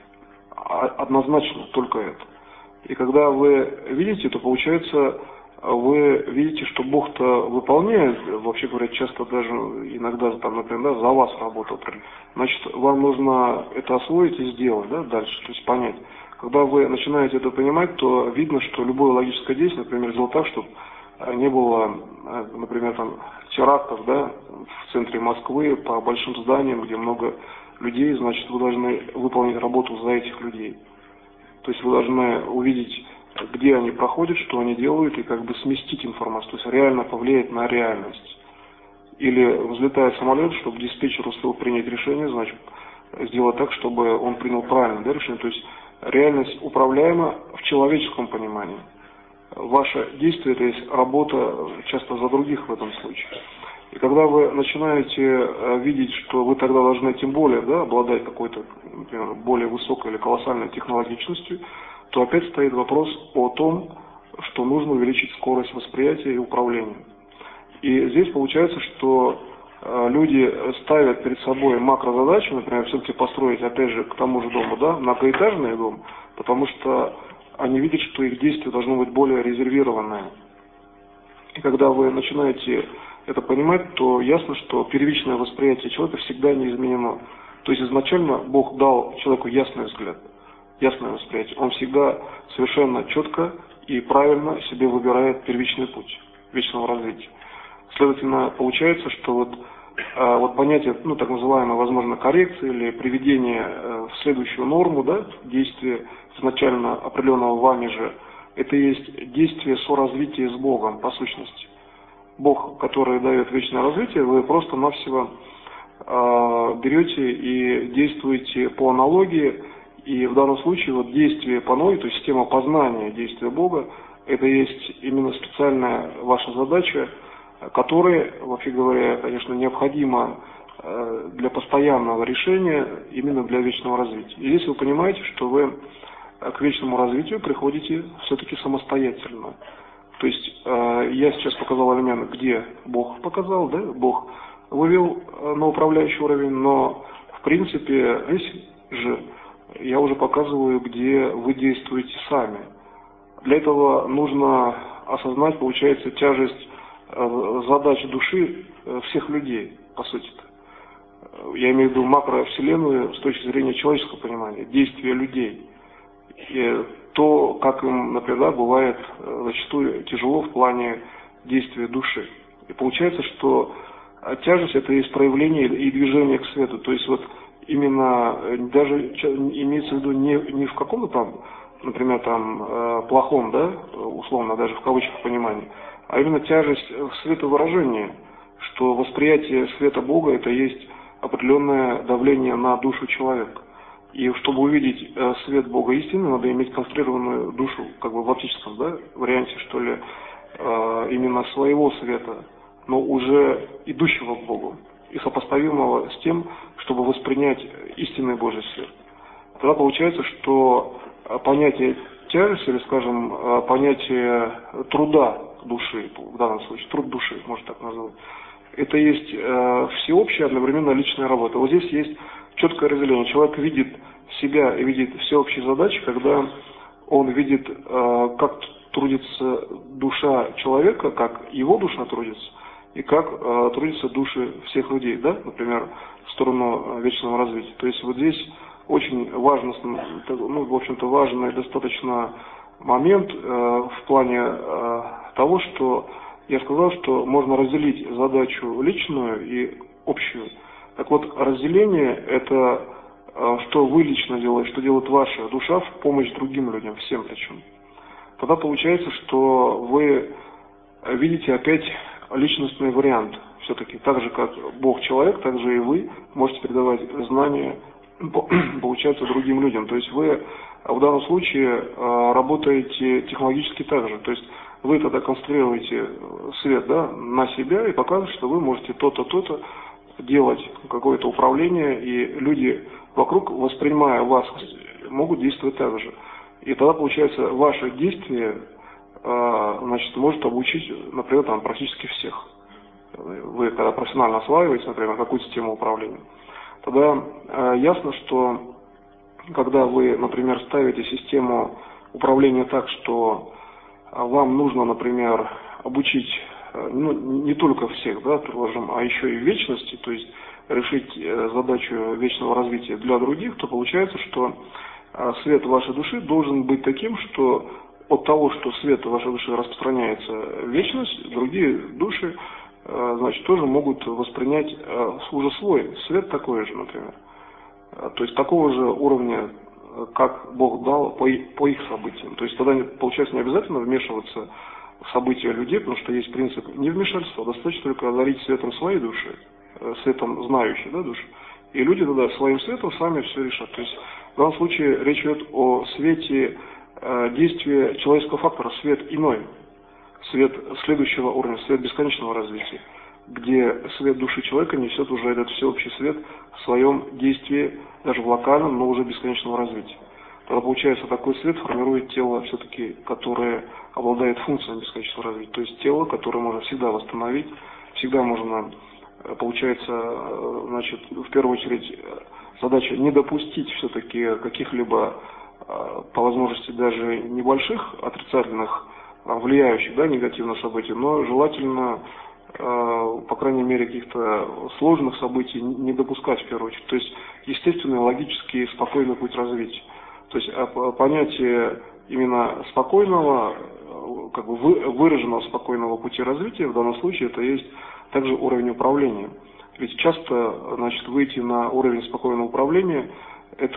однозначно только это. И когда вы видите, то получается, вы видите, что Бог-то выполняет, вообще говоря, часто даже иногда, там, например, да, за вас работу. Значит, вам нужно это освоить и сделать, да, дальше, то есть понять. Когда вы начинаете это понимать, то видно, что любое логическое действие, например, сделать так, чтобы не было, например, там, терактов, да, в центре Москвы по большим зданиям, где много людей, значит, вы должны выполнить работу за этих людей. То есть вы должны увидеть, где они проходят, что они делают, и как бы сместить информацию, то есть реально повлиять на реальность. Или взлетает самолет, чтобы диспетчер успел принять решение, значит, сделать так, чтобы он принял правильное, да, решение. То есть реальность управляема в человеческом понимании. Ваше действие – это есть работа часто за других в этом случае. И когда вы начинаете видеть, что вы тогда должны тем более, да, обладать какой-то, например, более высокой или колоссальной технологичностью, то опять стоит вопрос о том, что нужно увеличить скорость восприятия и управления. И здесь получается, что люди ставят перед собой макрозадачи, например, все-таки построить, опять же, к тому же дому, да, многоэтажный дом, потому что они видят, что их действия должны быть более резервированные. И когда вы начинаете это понимать, то ясно, что первичное восприятие человека всегда не изменено. То есть изначально Бог дал человеку ясный взгляд, ясное восприятие. Он всегда совершенно четко и правильно себе выбирает первичный путь вечного развития. Следовательно, получается, что вот понятие, ну, так называемой, возможно, коррекции или приведение в следующую норму, да, действия изначально определенного вами же, это и есть действие соразвития с Богом, по сущности. Бог, который дает вечное развитие, вы просто-навсего берете и действуете по аналогии, и в данном случае вот действие по аналогии, то есть система познания действия Бога, это есть именно специальная ваша задача, которая, вообще говоря, конечно, необходима для постоянного решения, именно для вечного развития. И здесь вы понимаете, что вы к вечному развитию приходите все-таки самостоятельно. То есть я сейчас показал элемент, где Бог показал, да, Бог вывел на управляющий уровень, но в принципе здесь же я уже показываю, где вы действуете сами. Для этого нужно осознать, получается, тяжесть задач души всех людей, по сути-то. Я имею в виду макровселенную с точки зрения человеческого понимания, действия людей. И то, как им, например, да, бывает зачастую тяжело в плане действия души. И получается, что тяжесть – это есть проявление и движение к свету. То есть вот именно даже имеется в виду не в каком-то там, например, там плохом, да, условно, даже в кавычках понимании, а именно тяжесть в световыражении, что восприятие света Бога – это есть определенное давление на душу человека. И чтобы увидеть свет Бога истины, надо иметь концентрированную душу, как бы в оптическом, да, варианте, что ли, именно своего света, но уже идущего к Богу. и сопоставимого с тем, чтобы воспринять истинный Божий свет. Тогда получается, что понятие тяжести, или, скажем, понятие труда души, в данном случае, труд души, можно так назвать, это есть всеобщая, одновременно личная работа. Вот здесь есть четкое разделение. Человек видит себя и видит всеобщие задачи, когда он видит, как трудится душа человека, как его душа трудится, и как трудятся души всех людей, да, например, в сторону вечного развития. То есть вот здесь очень важно, ну, в общем-то, важный достаточно момент в плане того, что я сказал, что можно разделить задачу личную и общую. Так вот, разделение – это что вы лично делаете, что делает ваша душа в помощь другим людям, всем причем. Тогда получается, что вы видите опять личностный вариант. Все-таки так же, как Бог человек, так же и вы можете передавать знания, получается, другим людям. То есть вы в данном случае работаете технологически так же. То есть вы тогда концентрируете свет, да, на себя и показываете, что вы можете то-то, то-то делать, какое-то управление, и люди вокруг, воспринимая вас, могут действовать так же. И тогда, получается, ваше действие, значит, может обучить, например, там, практически всех. Вы, когда профессионально осваиваете, например, какую-то систему управления, тогда ясно, что когда вы, например, ставите систему управления так, что вам нужно, например, обучить, ну, не только всех, да, предложим, а еще и в вечности, то есть решить задачу вечного развития для других, то получается, что свет вашей души должен быть таким, что от того, что свет вашей души распространяется в вечность, другие души, значит, тоже могут воспринять уже свой свет такой же, например. То есть такого же уровня, как Бог дал по их событиям. То есть тогда, получается, не обязательно вмешиваться в события людей, потому что есть принцип невмешательства, достаточно только озарить светом своей души, светом знающей, да, души. И люди тогда своим светом сами все решат. То есть в данном случае речь идет о свете действия человеческого фактора, свет иной, свет следующего уровня, свет бесконечного развития, где свет души человека несет уже этот всеобщий свет в своем действии, даже в локальном, но уже бесконечного развития. Тогда, получается, такой свет формирует тело, все-таки, которое обладает функцией бесконечного развития. То есть тело, которое можно всегда восстановить, всегда можно, получается, значит, в первую очередь, задача не допустить все-таки каких-либо, по возможности, даже небольших отрицательных, влияющих, да, негативных событий, но желательно, по крайней мере, каких-то сложных событий не допускать в первую очередь. То есть естественный, логический, спокойный путь развития. То есть понятие именно спокойного, как бы выраженного спокойного пути развития в данном случае это есть также уровень управления. Ведь часто, значит, выйти на уровень спокойного управления это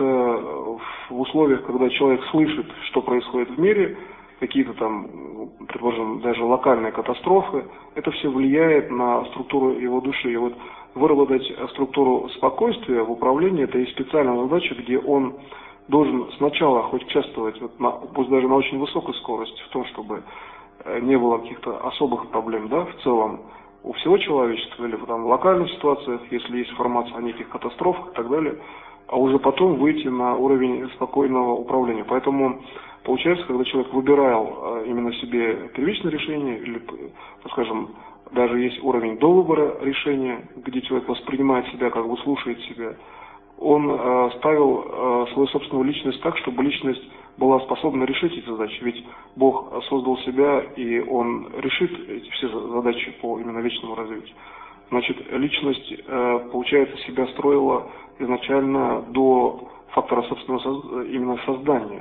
в условиях, когда человек слышит, что происходит в мире, какие-то там, предположим, даже локальные катастрофы, это все влияет на структуру его души. И вот выработать структуру спокойствия в управлении, это и специальная задача, где он должен сначала хоть участвовать, вот пусть даже на очень высокой скорости, в том, чтобы не было каких-то особых проблем, да, в целом у всего человечества, или там, в локальных ситуациях, если есть информация о неких катастрофах и так далее, а уже потом выйти на уровень спокойного управления. Поэтому получается, когда человек выбирал именно себе первичное решение, или, скажем, даже есть уровень до выбора решения, где человек воспринимает себя, как бы слушает себя, он ставил свою собственную личность так, чтобы личность была способна решить эти задачи. Ведь Бог создал себя, и Он решит эти все задачи по именно вечному развитию. Значит, личность, получается, себя строила изначально до фактора собственного именно создания.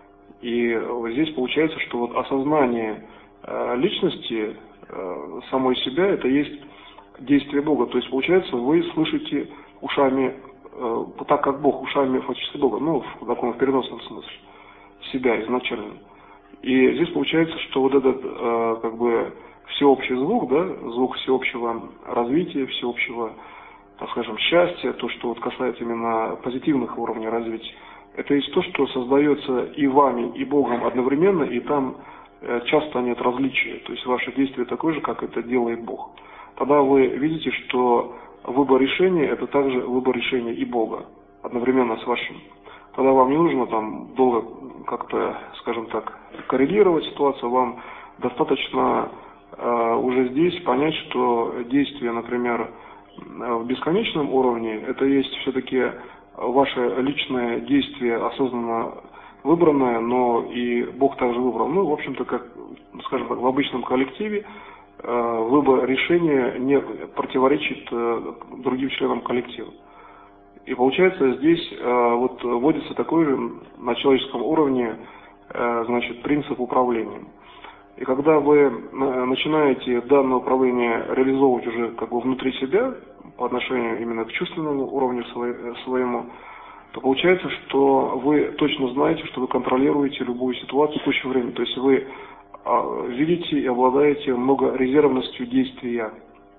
И здесь получается, что вот осознание личности самой себя, это есть действие Бога. То есть, получается, вы слышите ушами, так как Бог, ушами фактически Бога, ну, в таком переносном смысле, себя изначально. И здесь получается, что вот этот, как бы, всеобщий звук, да, звук всеобщего развития, всеобщего, так скажем, счастья, то, что вот касается именно позитивных уровней развития, это есть то, что создается и вами, и Богом одновременно, и там часто нет различия. То есть ваше действие такое же, как это делает Бог. Тогда вы видите, что выбор решения – это также выбор решения и Бога, одновременно с вашим. Тогда вам не нужно там долго как-то, скажем так, коррелировать ситуацию, вам достаточно уже здесь понять, что действие, например, в бесконечном уровне, это есть все-таки ваше личное действие, осознанно выбранное, но и Бог также выбрал. Ну, в общем-то, как, скажем так, в обычном коллективе выбор решения не противоречит другим членам коллектива. И получается, здесь вот вводится такой же на человеческом уровне, значит, принцип управления. И когда вы начинаете данное управление реализовывать уже как бы внутри себя, по отношению именно к чувственному уровню своему, то получается, что вы точно знаете, что вы контролируете любую ситуацию в текущее время. То есть вы видите и обладаете многорезервностью действия.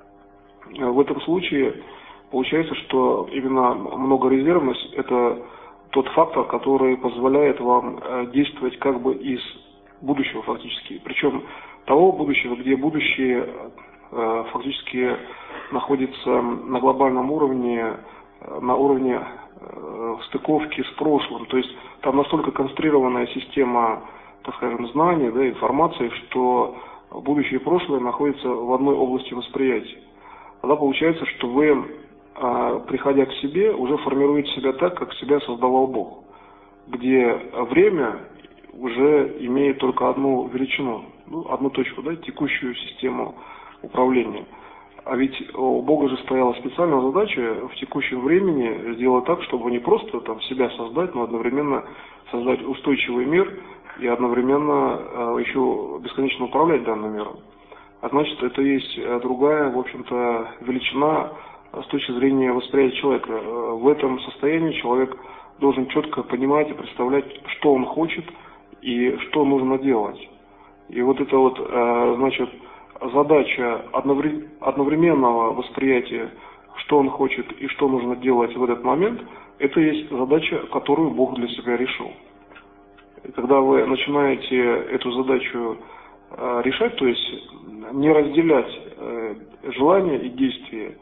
В этом случае получается, что именно многорезервность – это тот фактор, который позволяет вам действовать как бы из будущего фактически. Причем того будущего, где будущее фактически находится на глобальном уровне, на уровне стыковки с прошлым. То есть там настолько конструированная система, так скажем, знаний, да, информации, что будущее и прошлое находятся в одной области восприятия. Тогда получается, что вы, приходя к себе, уже формируете себя так, как себя создавал Бог, где время уже имеет только одну величину, ну, одну точку, да, текущую систему управления. А ведь у Бога же стояла специальная задача в текущем времени сделать так, чтобы не просто там себя создать, но одновременно создать устойчивый мир и одновременно еще бесконечно управлять данным миром. А значит, это есть другая, в общем-то, величина с точки зрения восприятия человека. В этом состоянии человек должен четко понимать и представлять, что он хочет и что нужно делать. И вот это вот, значит, задача одновременного восприятия, что он хочет и что нужно делать в этот момент, это есть задача, которую Бог для себя решил. И когда вы начинаете эту задачу решать, то есть не разделять желания и действия,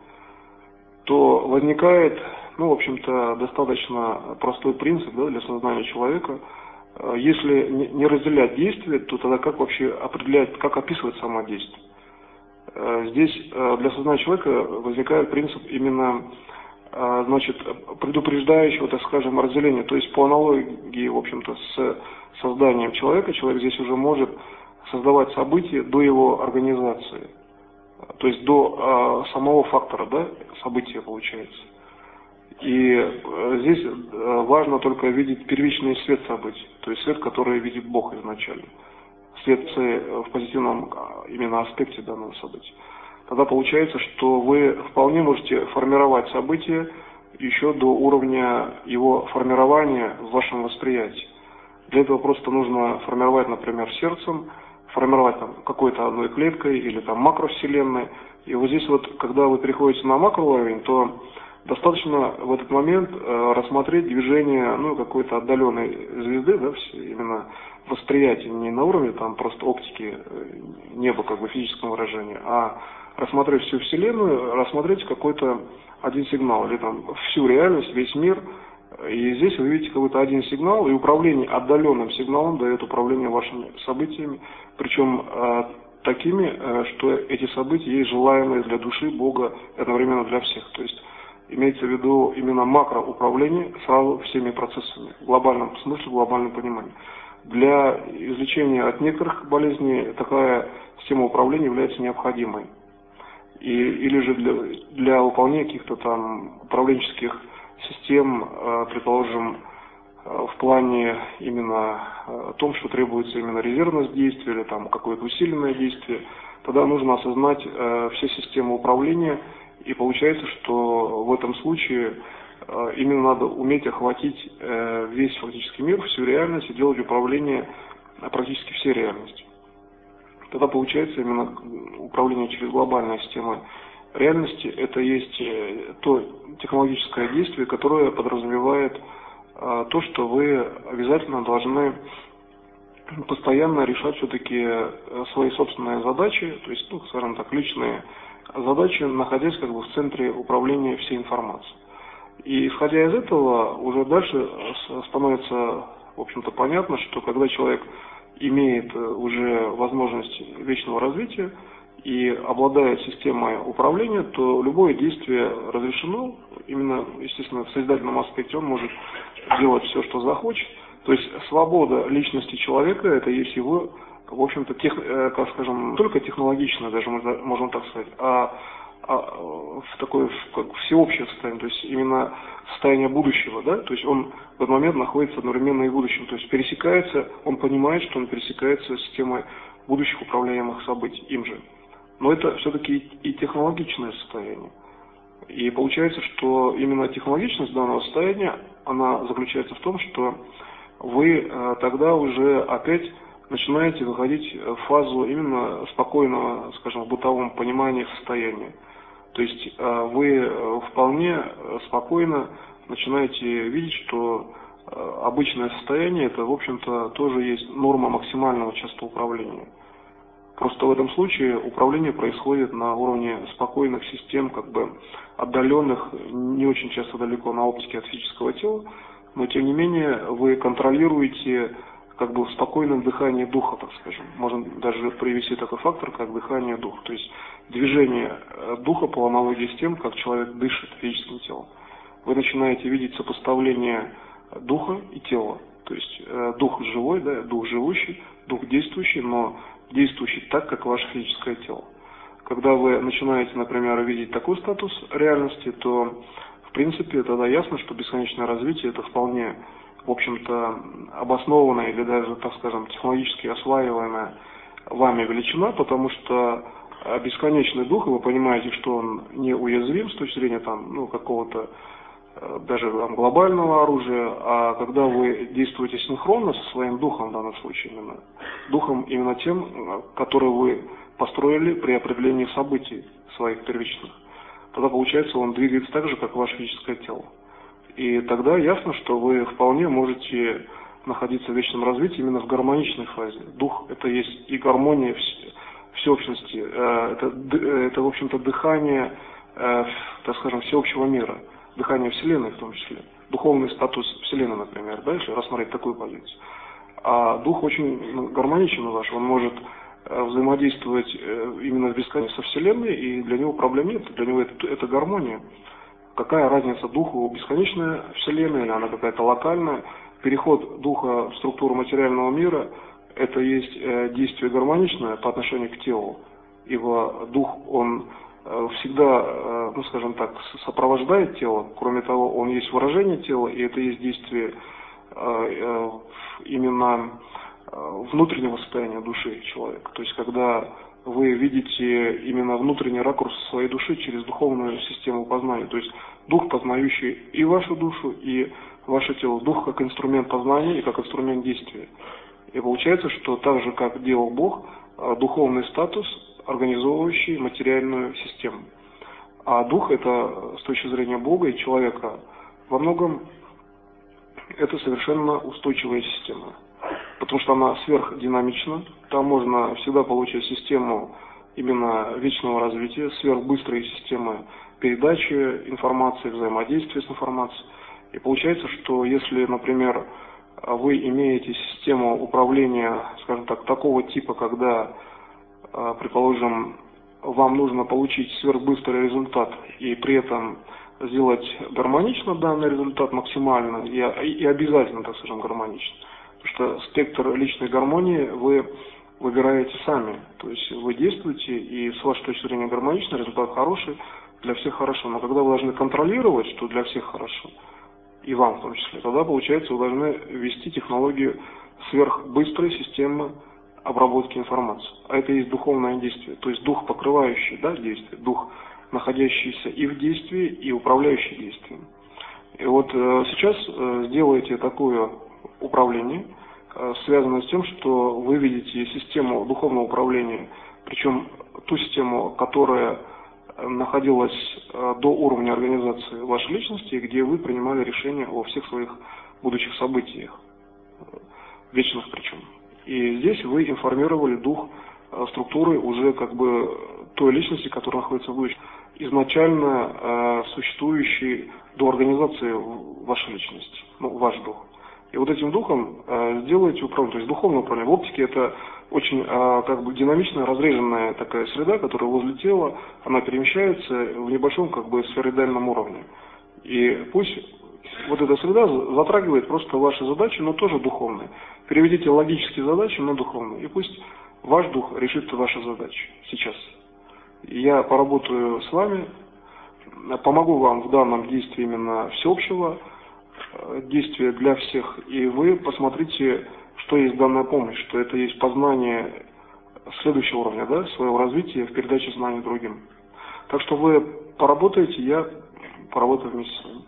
то возникает, ну, в общем-то, достаточно простой принцип, да, для сознания человека. Если не разделять действия, то тогда как вообще определять, как описывать само действие? Здесь для сознания человека возникает принцип именно, значит, предупреждающего, так скажем, разделения. То есть по аналогии, в общем-то, с созданием человека, человек здесь уже может создавать события до его организации. То есть до самого фактора, да, события получается. И здесь важно только видеть первичный свет событий, то есть свет, который видит Бог изначально. Свет в позитивном именно аспекте данного события. Тогда получается, что вы вполне можете формировать события еще до уровня его формирования в вашем восприятии. Для этого просто нужно формировать, например, сердцем, формировать там какой-то одной клеткой или там макровселенной. И вот здесь вот, когда вы переходите на макроуровень, то достаточно в этот момент рассмотреть движение, ну, какой-то отдаленной звезды, да, именно восприятие, не на уровне там просто оптики неба, как бы в физическом выражении, а рассмотреть всю Вселенную, рассмотреть какой-то один сигнал, или там всю реальность, весь мир. И здесь вы видите какой-то один сигнал, и управление отдаленным сигналом дает управление вашими событиями, причем такими, что эти события есть желаемые для души, Бога и одновременно для всех. То есть имеется в виду именно макроуправление сразу всеми процессами, в глобальном смысле, в глобальном понимании. Для излечения от некоторых болезней такая система управления является необходимой. Или же для выполнения каких-то там управленческих систем, предположим, в плане именно том, что требуется именно резервность действия или там какое-то усиленное действие, тогда нужно осознать все системы управления, и получается, что в этом случае именно надо уметь охватить весь фактический мир, всю реальность и делать управление практически всей реальностью. Тогда получается именно управление через глобальные системы реальности, это есть то технологическое действие, которое подразумевает то, что вы обязательно должны постоянно решать все-таки свои собственные задачи, то есть, ну, скажем так, личные задачи, находясь как бы в центре управления всей информацией. И исходя из этого, уже дальше становится, в общем-то, понятно, что когда человек имеет уже возможность вечного развития и обладает системой управления, то любое действие разрешено. Именно, естественно, в созидательном аспекте он может делать все, что захочет. То есть свобода личности человека – это есть его, в общем-то, как скажем, не только технологичная, даже можно так сказать, в такое как всеобщее состояние, то есть именно состояние будущего, да, то есть он в этот момент находится одновременно и в будущем, то есть пересекается, он понимает, что он пересекается с системой будущих управляемых событий им же. Но это все-таки и технологичное состояние. И получается, что именно технологичность данного состояния, она заключается в том, что вы тогда уже опять начинаете выходить в фазу именно спокойного, скажем, в бытовом понимании состояния. То есть вы вполне спокойно начинаете видеть, что обычное состояние это, в общем-то, тоже есть норма максимального частота управления. Просто в этом случае управление происходит на уровне спокойных систем, как бы отдаленных, не очень часто далеко на оптике от физического тела, но тем не менее вы контролируете как бы в спокойном дыхании духа, так скажем. Можно даже привести такой фактор, как дыхание духа. То есть движение духа по аналогии с тем, как человек дышит физическим телом. Вы начинаете видеть сопоставление духа и тела. То есть дух живой, да, дух живущий, дух действующий, но действующий так, как ваше физическое тело. Когда вы начинаете, например, видеть такой статус реальности, то в принципе тогда ясно, что бесконечное развитие это вполне, в общем-то, обоснованная или даже, так скажем, технологически осваиваемая вами величина, потому что бесконечный дух, вы понимаете, что он неуязвим с точки зрения там, какого-то даже там, глобального оружия, а когда вы действуете синхронно со своим духом в данном случае именно, духом именно тем, который вы построили при определении событий своих первичных, тогда получается он двигается так же, как ваше физическое тело. И тогда ясно, что вы вполне можете находиться в вечном развитии именно в гармоничной фазе. Дух это есть и гармония всеобщности, это в общем-то дыхание, так скажем, всеобщего мира. Дыхание Вселенной в том числе, духовный статус Вселенной, например, да, если рассмотреть такую позицию. А дух очень гармоничен ваш, он может взаимодействовать именно в бесконечности со Вселенной, и для него проблем нет, для него это гармония. Какая разница духу, бесконечная Вселенная, или она какая-то локальная? Переход духа в структуру материального мира – это есть действие гармоничное по отношению к телу, ибо дух, он всегда, скажем так, сопровождает тело. Кроме того, он есть выражение тела, и это есть действие именно внутреннего состояния души человека. То есть, когда вы видите именно внутренний ракурс своей души через духовную систему познания. То есть, дух, познающий и вашу душу, и ваше тело. Дух как инструмент познания и как инструмент действия. И получается, что так же, как делал Бог, духовный статус организовывающий материальную систему. А дух это с точки зрения Бога и человека во многом это совершенно устойчивая система. Потому что она сверхдинамична, там можно всегда получить систему именно вечного развития, сверхбыстрые системы передачи информации, взаимодействия с информацией. И получается, что если, например, вы имеете систему управления, скажем так, такого типа, когда предположим, вам нужно получить сверхбыстрый результат и при этом сделать гармонично данный результат максимально и обязательно, так скажем, гармонично. Потому что спектр личной гармонии вы выбираете сами. То есть вы действуете и с вашей точки зрения гармонично, результат хороший, для всех хорошо. Но когда вы должны контролировать, что для всех хорошо, и вам в том числе, тогда получается вы должны ввести технологию сверхбыстрой системы обработки информации. А это есть духовное действие, то есть дух, покрывающий действие, дух, находящийся и в действии, и управляющий действием. И вот сейчас сделаете такое управление, связанное с тем, что вы видите систему духовного управления, причем ту систему, которая находилась до уровня организации вашей личности, где вы принимали решения о всех своих будущих событиях, вечных причем. И здесь вы информировали дух структуры уже как бы той личности, которая находится в будущем, изначально существующей до организации вашей личности, ваш дух. И вот этим духом сделаете управление, то есть духовное управление. В оптике это очень динамичная, разреженная такая среда, которая возле тела, она перемещается в небольшом сфероидальном уровне. И пусть вот эта среда затрагивает просто ваши задачи, но тоже духовные. Переведите логические задачи на духовные, и пусть ваш дух решит ваши задачи сейчас. Я поработаю с вами, помогу вам в данном действии именно всеобщего, действия для всех, и вы посмотрите, что есть данная помощь, что это есть познание следующего уровня, да, своего развития в передаче знаний другим. Так что вы поработаете, я поработаю вместе с вами.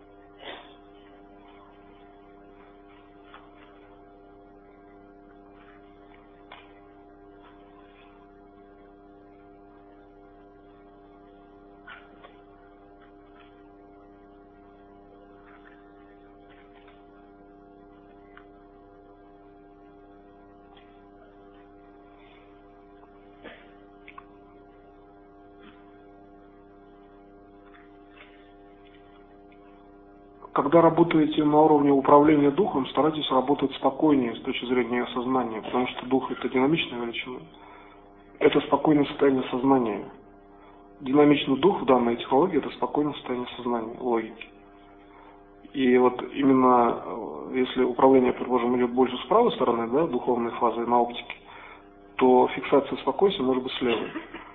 Когда работаете на уровне управления духом, старайтесь работать спокойнее с точки зрения сознания, потому что дух – это динамичная величина. Это спокойное состояние сознания. Динамичный дух в данной технологии – это спокойное состояние сознания, логики. И вот именно если управление, предположим, идет больше с правой стороны, да, духовной фазы на оптике, то фиксация спокойствия может быть с левой.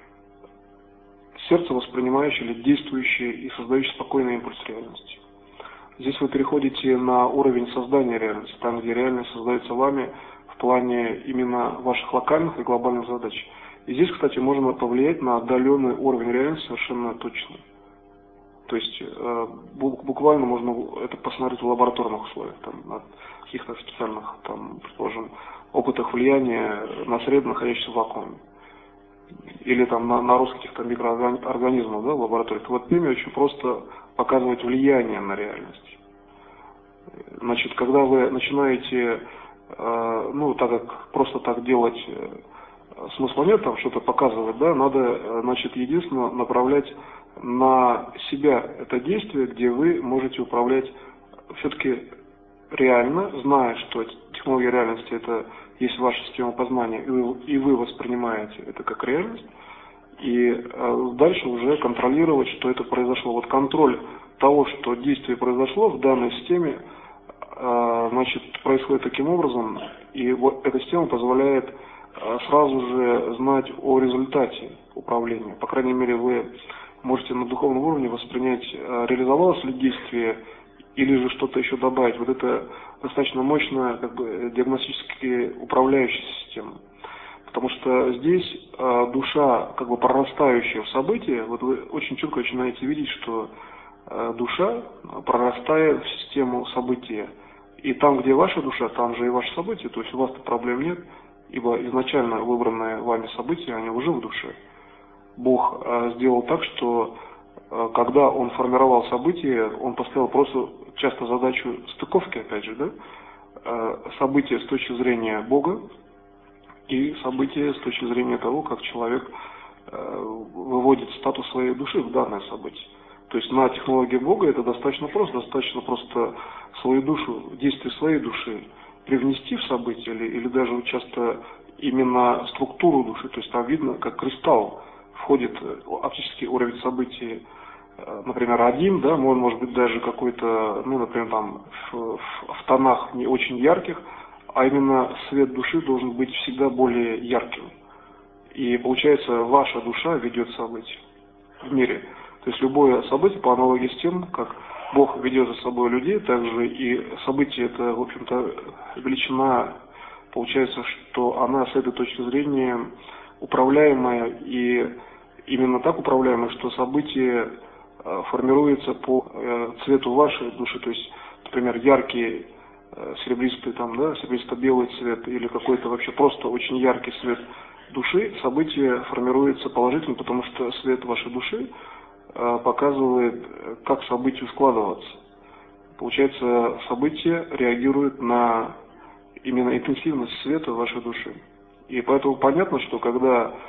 Сердце воспринимающее или действующее и создающее спокойный импульс реальности. Здесь вы переходите на уровень создания реальности, там, где реальность создается вами в плане именно ваших локальных и глобальных задач. И здесь, кстати, можно повлиять на отдаленный уровень реальности совершенно точно. То есть буквально можно это посмотреть в лабораторных условиях, там, на каких-то специальных, там, предположим, опытах влияния на среду, находящихся в вакууме. Или там на рост каких-то микроорганизмов, да, в лаборатории. В этой теме очень просто показывать влияние на реальность. Значит, когда вы начинаете, так как просто так делать смысла нет, там что-то показывать, да, надо, значит, единственно направлять на себя это действие, где вы можете управлять все-таки реально, зная, что технология реальности это есть ваша система познания, и вы воспринимаете это как реальность, и дальше уже контролировать, что это произошло. Вот контроль того, что действие произошло в данной системе, значит, происходит таким образом, и вот эта система позволяет сразу же знать о результате управления. По крайней мере, вы можете на духовном уровне воспринять, реализовалось ли действие, или же что-то еще добавить. Вот это достаточно мощная диагностически управляющая система. Потому что здесь душа, прорастающая в события, вот вы очень четко начинаете видеть, что душа прорастает в систему события. И там, где ваша душа, там же и ваше событие, то есть у вас-то проблем нет, ибо изначально выбранные вами события, они уже в душе. Бог сделал так, что когда Он формировал события, Он поставил просто часто задачу стыковки, опять же, да, события с точки зрения Бога и события с точки зрения того, как человек выводит статус своей души в данное событие. То есть на технологии Бога это достаточно просто свою душу, действие своей души привнести в событие, или даже часто именно структуру души, то есть там видно, как кристалл входит оптический уровень событий, например, один, да, он может быть даже какой-то, например, там в тонах не очень ярких, а именно свет души должен быть всегда более ярким. И получается, ваша душа ведет события в мире. То есть любое событие, по аналогии с тем, как Бог ведет за собой людей, также и событие это, в общем-то, величина, получается, что она с этой точки зрения управляемая, и именно так управляемая, что событие формируется по цвету вашей души, то есть, например, яркий серебристый, серебристо-белый цвет или какой-то вообще просто очень яркий цвет души, событие формируется положительно, потому что свет вашей души показывает, как событию складываться. Получается, событие реагирует на именно интенсивность света вашей души. И поэтому понятно, что когда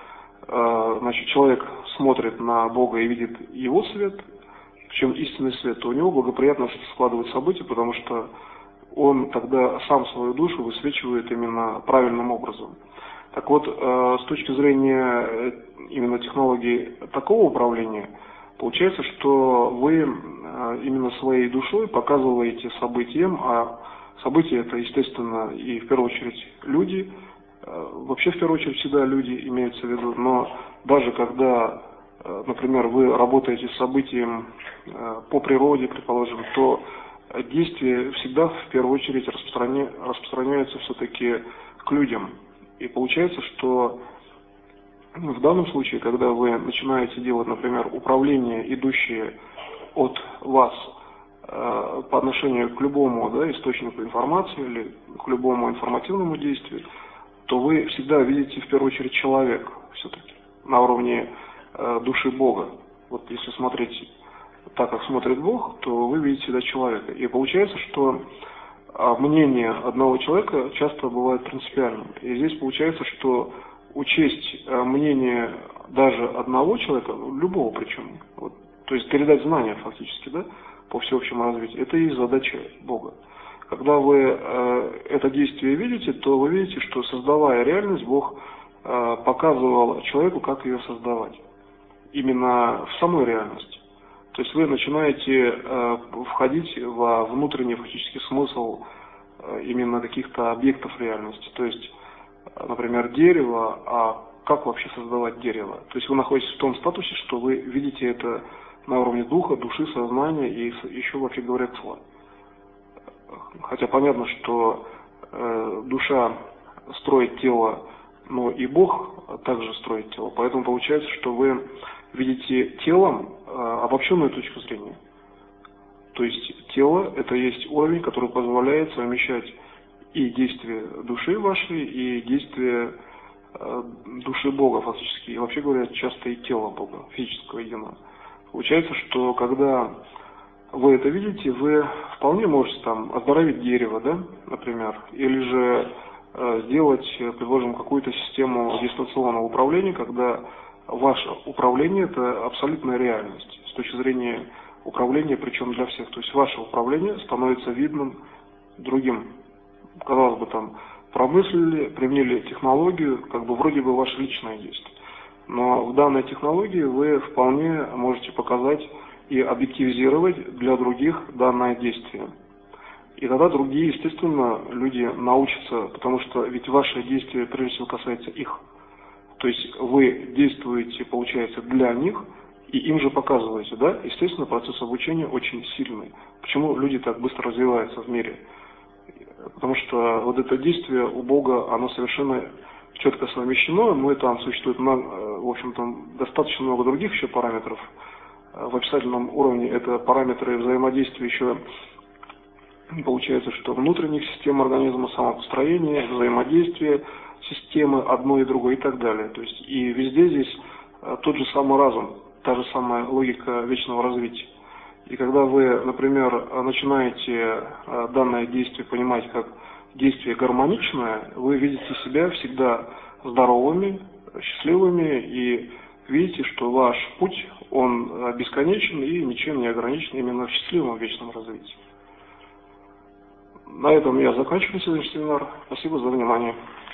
значит, человек смотрит на Бога и видит Его свет, причем истинный свет, то у него благоприятно складывают события, потому что он тогда сам свою душу высвечивает именно правильным образом. Так вот, с точки зрения именно технологии такого управления, получается, что вы именно своей душой показываете событиям, а события это, естественно, и в первую очередь люди, вообще в первую очередь всегда люди имеются в виду, но даже когда, например, вы работаете с событием по природе, предположим, то действие всегда в первую очередь распространяется все-таки к людям. И получается, что в данном случае, когда вы начинаете делать, например, управление, идущее от вас по отношению к любому, да, источнику информации или к любому информативному действию, то вы всегда видите в первую очередь человека все-таки на уровне души Бога. Вот если смотреть так, как смотрит Бог, то вы видите всегда человека. И получается, что мнение одного человека часто бывает принципиальным. И здесь получается, что учесть мнение даже одного человека, любого причем, вот, то есть передать знания фактически, да, по всеобщему развитию, это и есть задача Бога. Когда вы это действие видите, то вы видите, что создавая реальность, Бог показывал человеку, как ее создавать. Именно в самой реальности. То есть вы начинаете входить во внутренний фактический смысл именно каких-то объектов реальности. То есть, например, дерево, а как вообще создавать дерево? То есть вы находитесь в том статусе, что вы видите это на уровне духа, души, сознания и еще, вообще говоря, тела. Хотя понятно, что душа строит тело, но и Бог также строит тело. Поэтому получается, что вы видите телом обобщенную точку зрения. То есть тело – это есть уровень, который позволяет совмещать и действия души вашей, и действия души Бога фактически. И вообще говоря, часто и тело Бога, физического единого. Получается, что когда вы это видите, вы вполне можете там оздоровить дерево, да, например, или же сделать, предположим, какую-то систему дистанционного управления, когда ваше управление – это абсолютная реальность с точки зрения управления, причем для всех. То есть ваше управление становится видным другим. Казалось бы, там промыслили, применили технологию, как бы вроде бы ваше личное действие. Но в данной технологии вы вполне можете показать и объективизировать для других данное действие. И тогда другие, естественно, люди научатся, потому что ведь ваше действие прежде всего касается их. То есть вы действуете, получается, для них, и им же показываете, да? Естественно, процесс обучения очень сильный. Почему люди так быстро развиваются в мире? Потому что вот это действие у Бога, оно совершенно четко совмещено, но и там существует, в общем-то, достаточно много других еще параметров. В описательном уровне это параметры взаимодействия еще, получается, что внутренних систем организма, самопостроения, взаимодействия системы одной и другой и так далее. То есть и везде здесь тот же самый разум, та же самая логика вечного развития. И когда вы, например, начинаете данное действие понимать как действие гармоничное, вы видите себя всегда здоровыми, счастливыми и видите, что ваш путь, он бесконечен и ничем не ограничен именно в счастливом вечном развитии. На этом я заканчиваю сегодняшний семинар. Спасибо за внимание.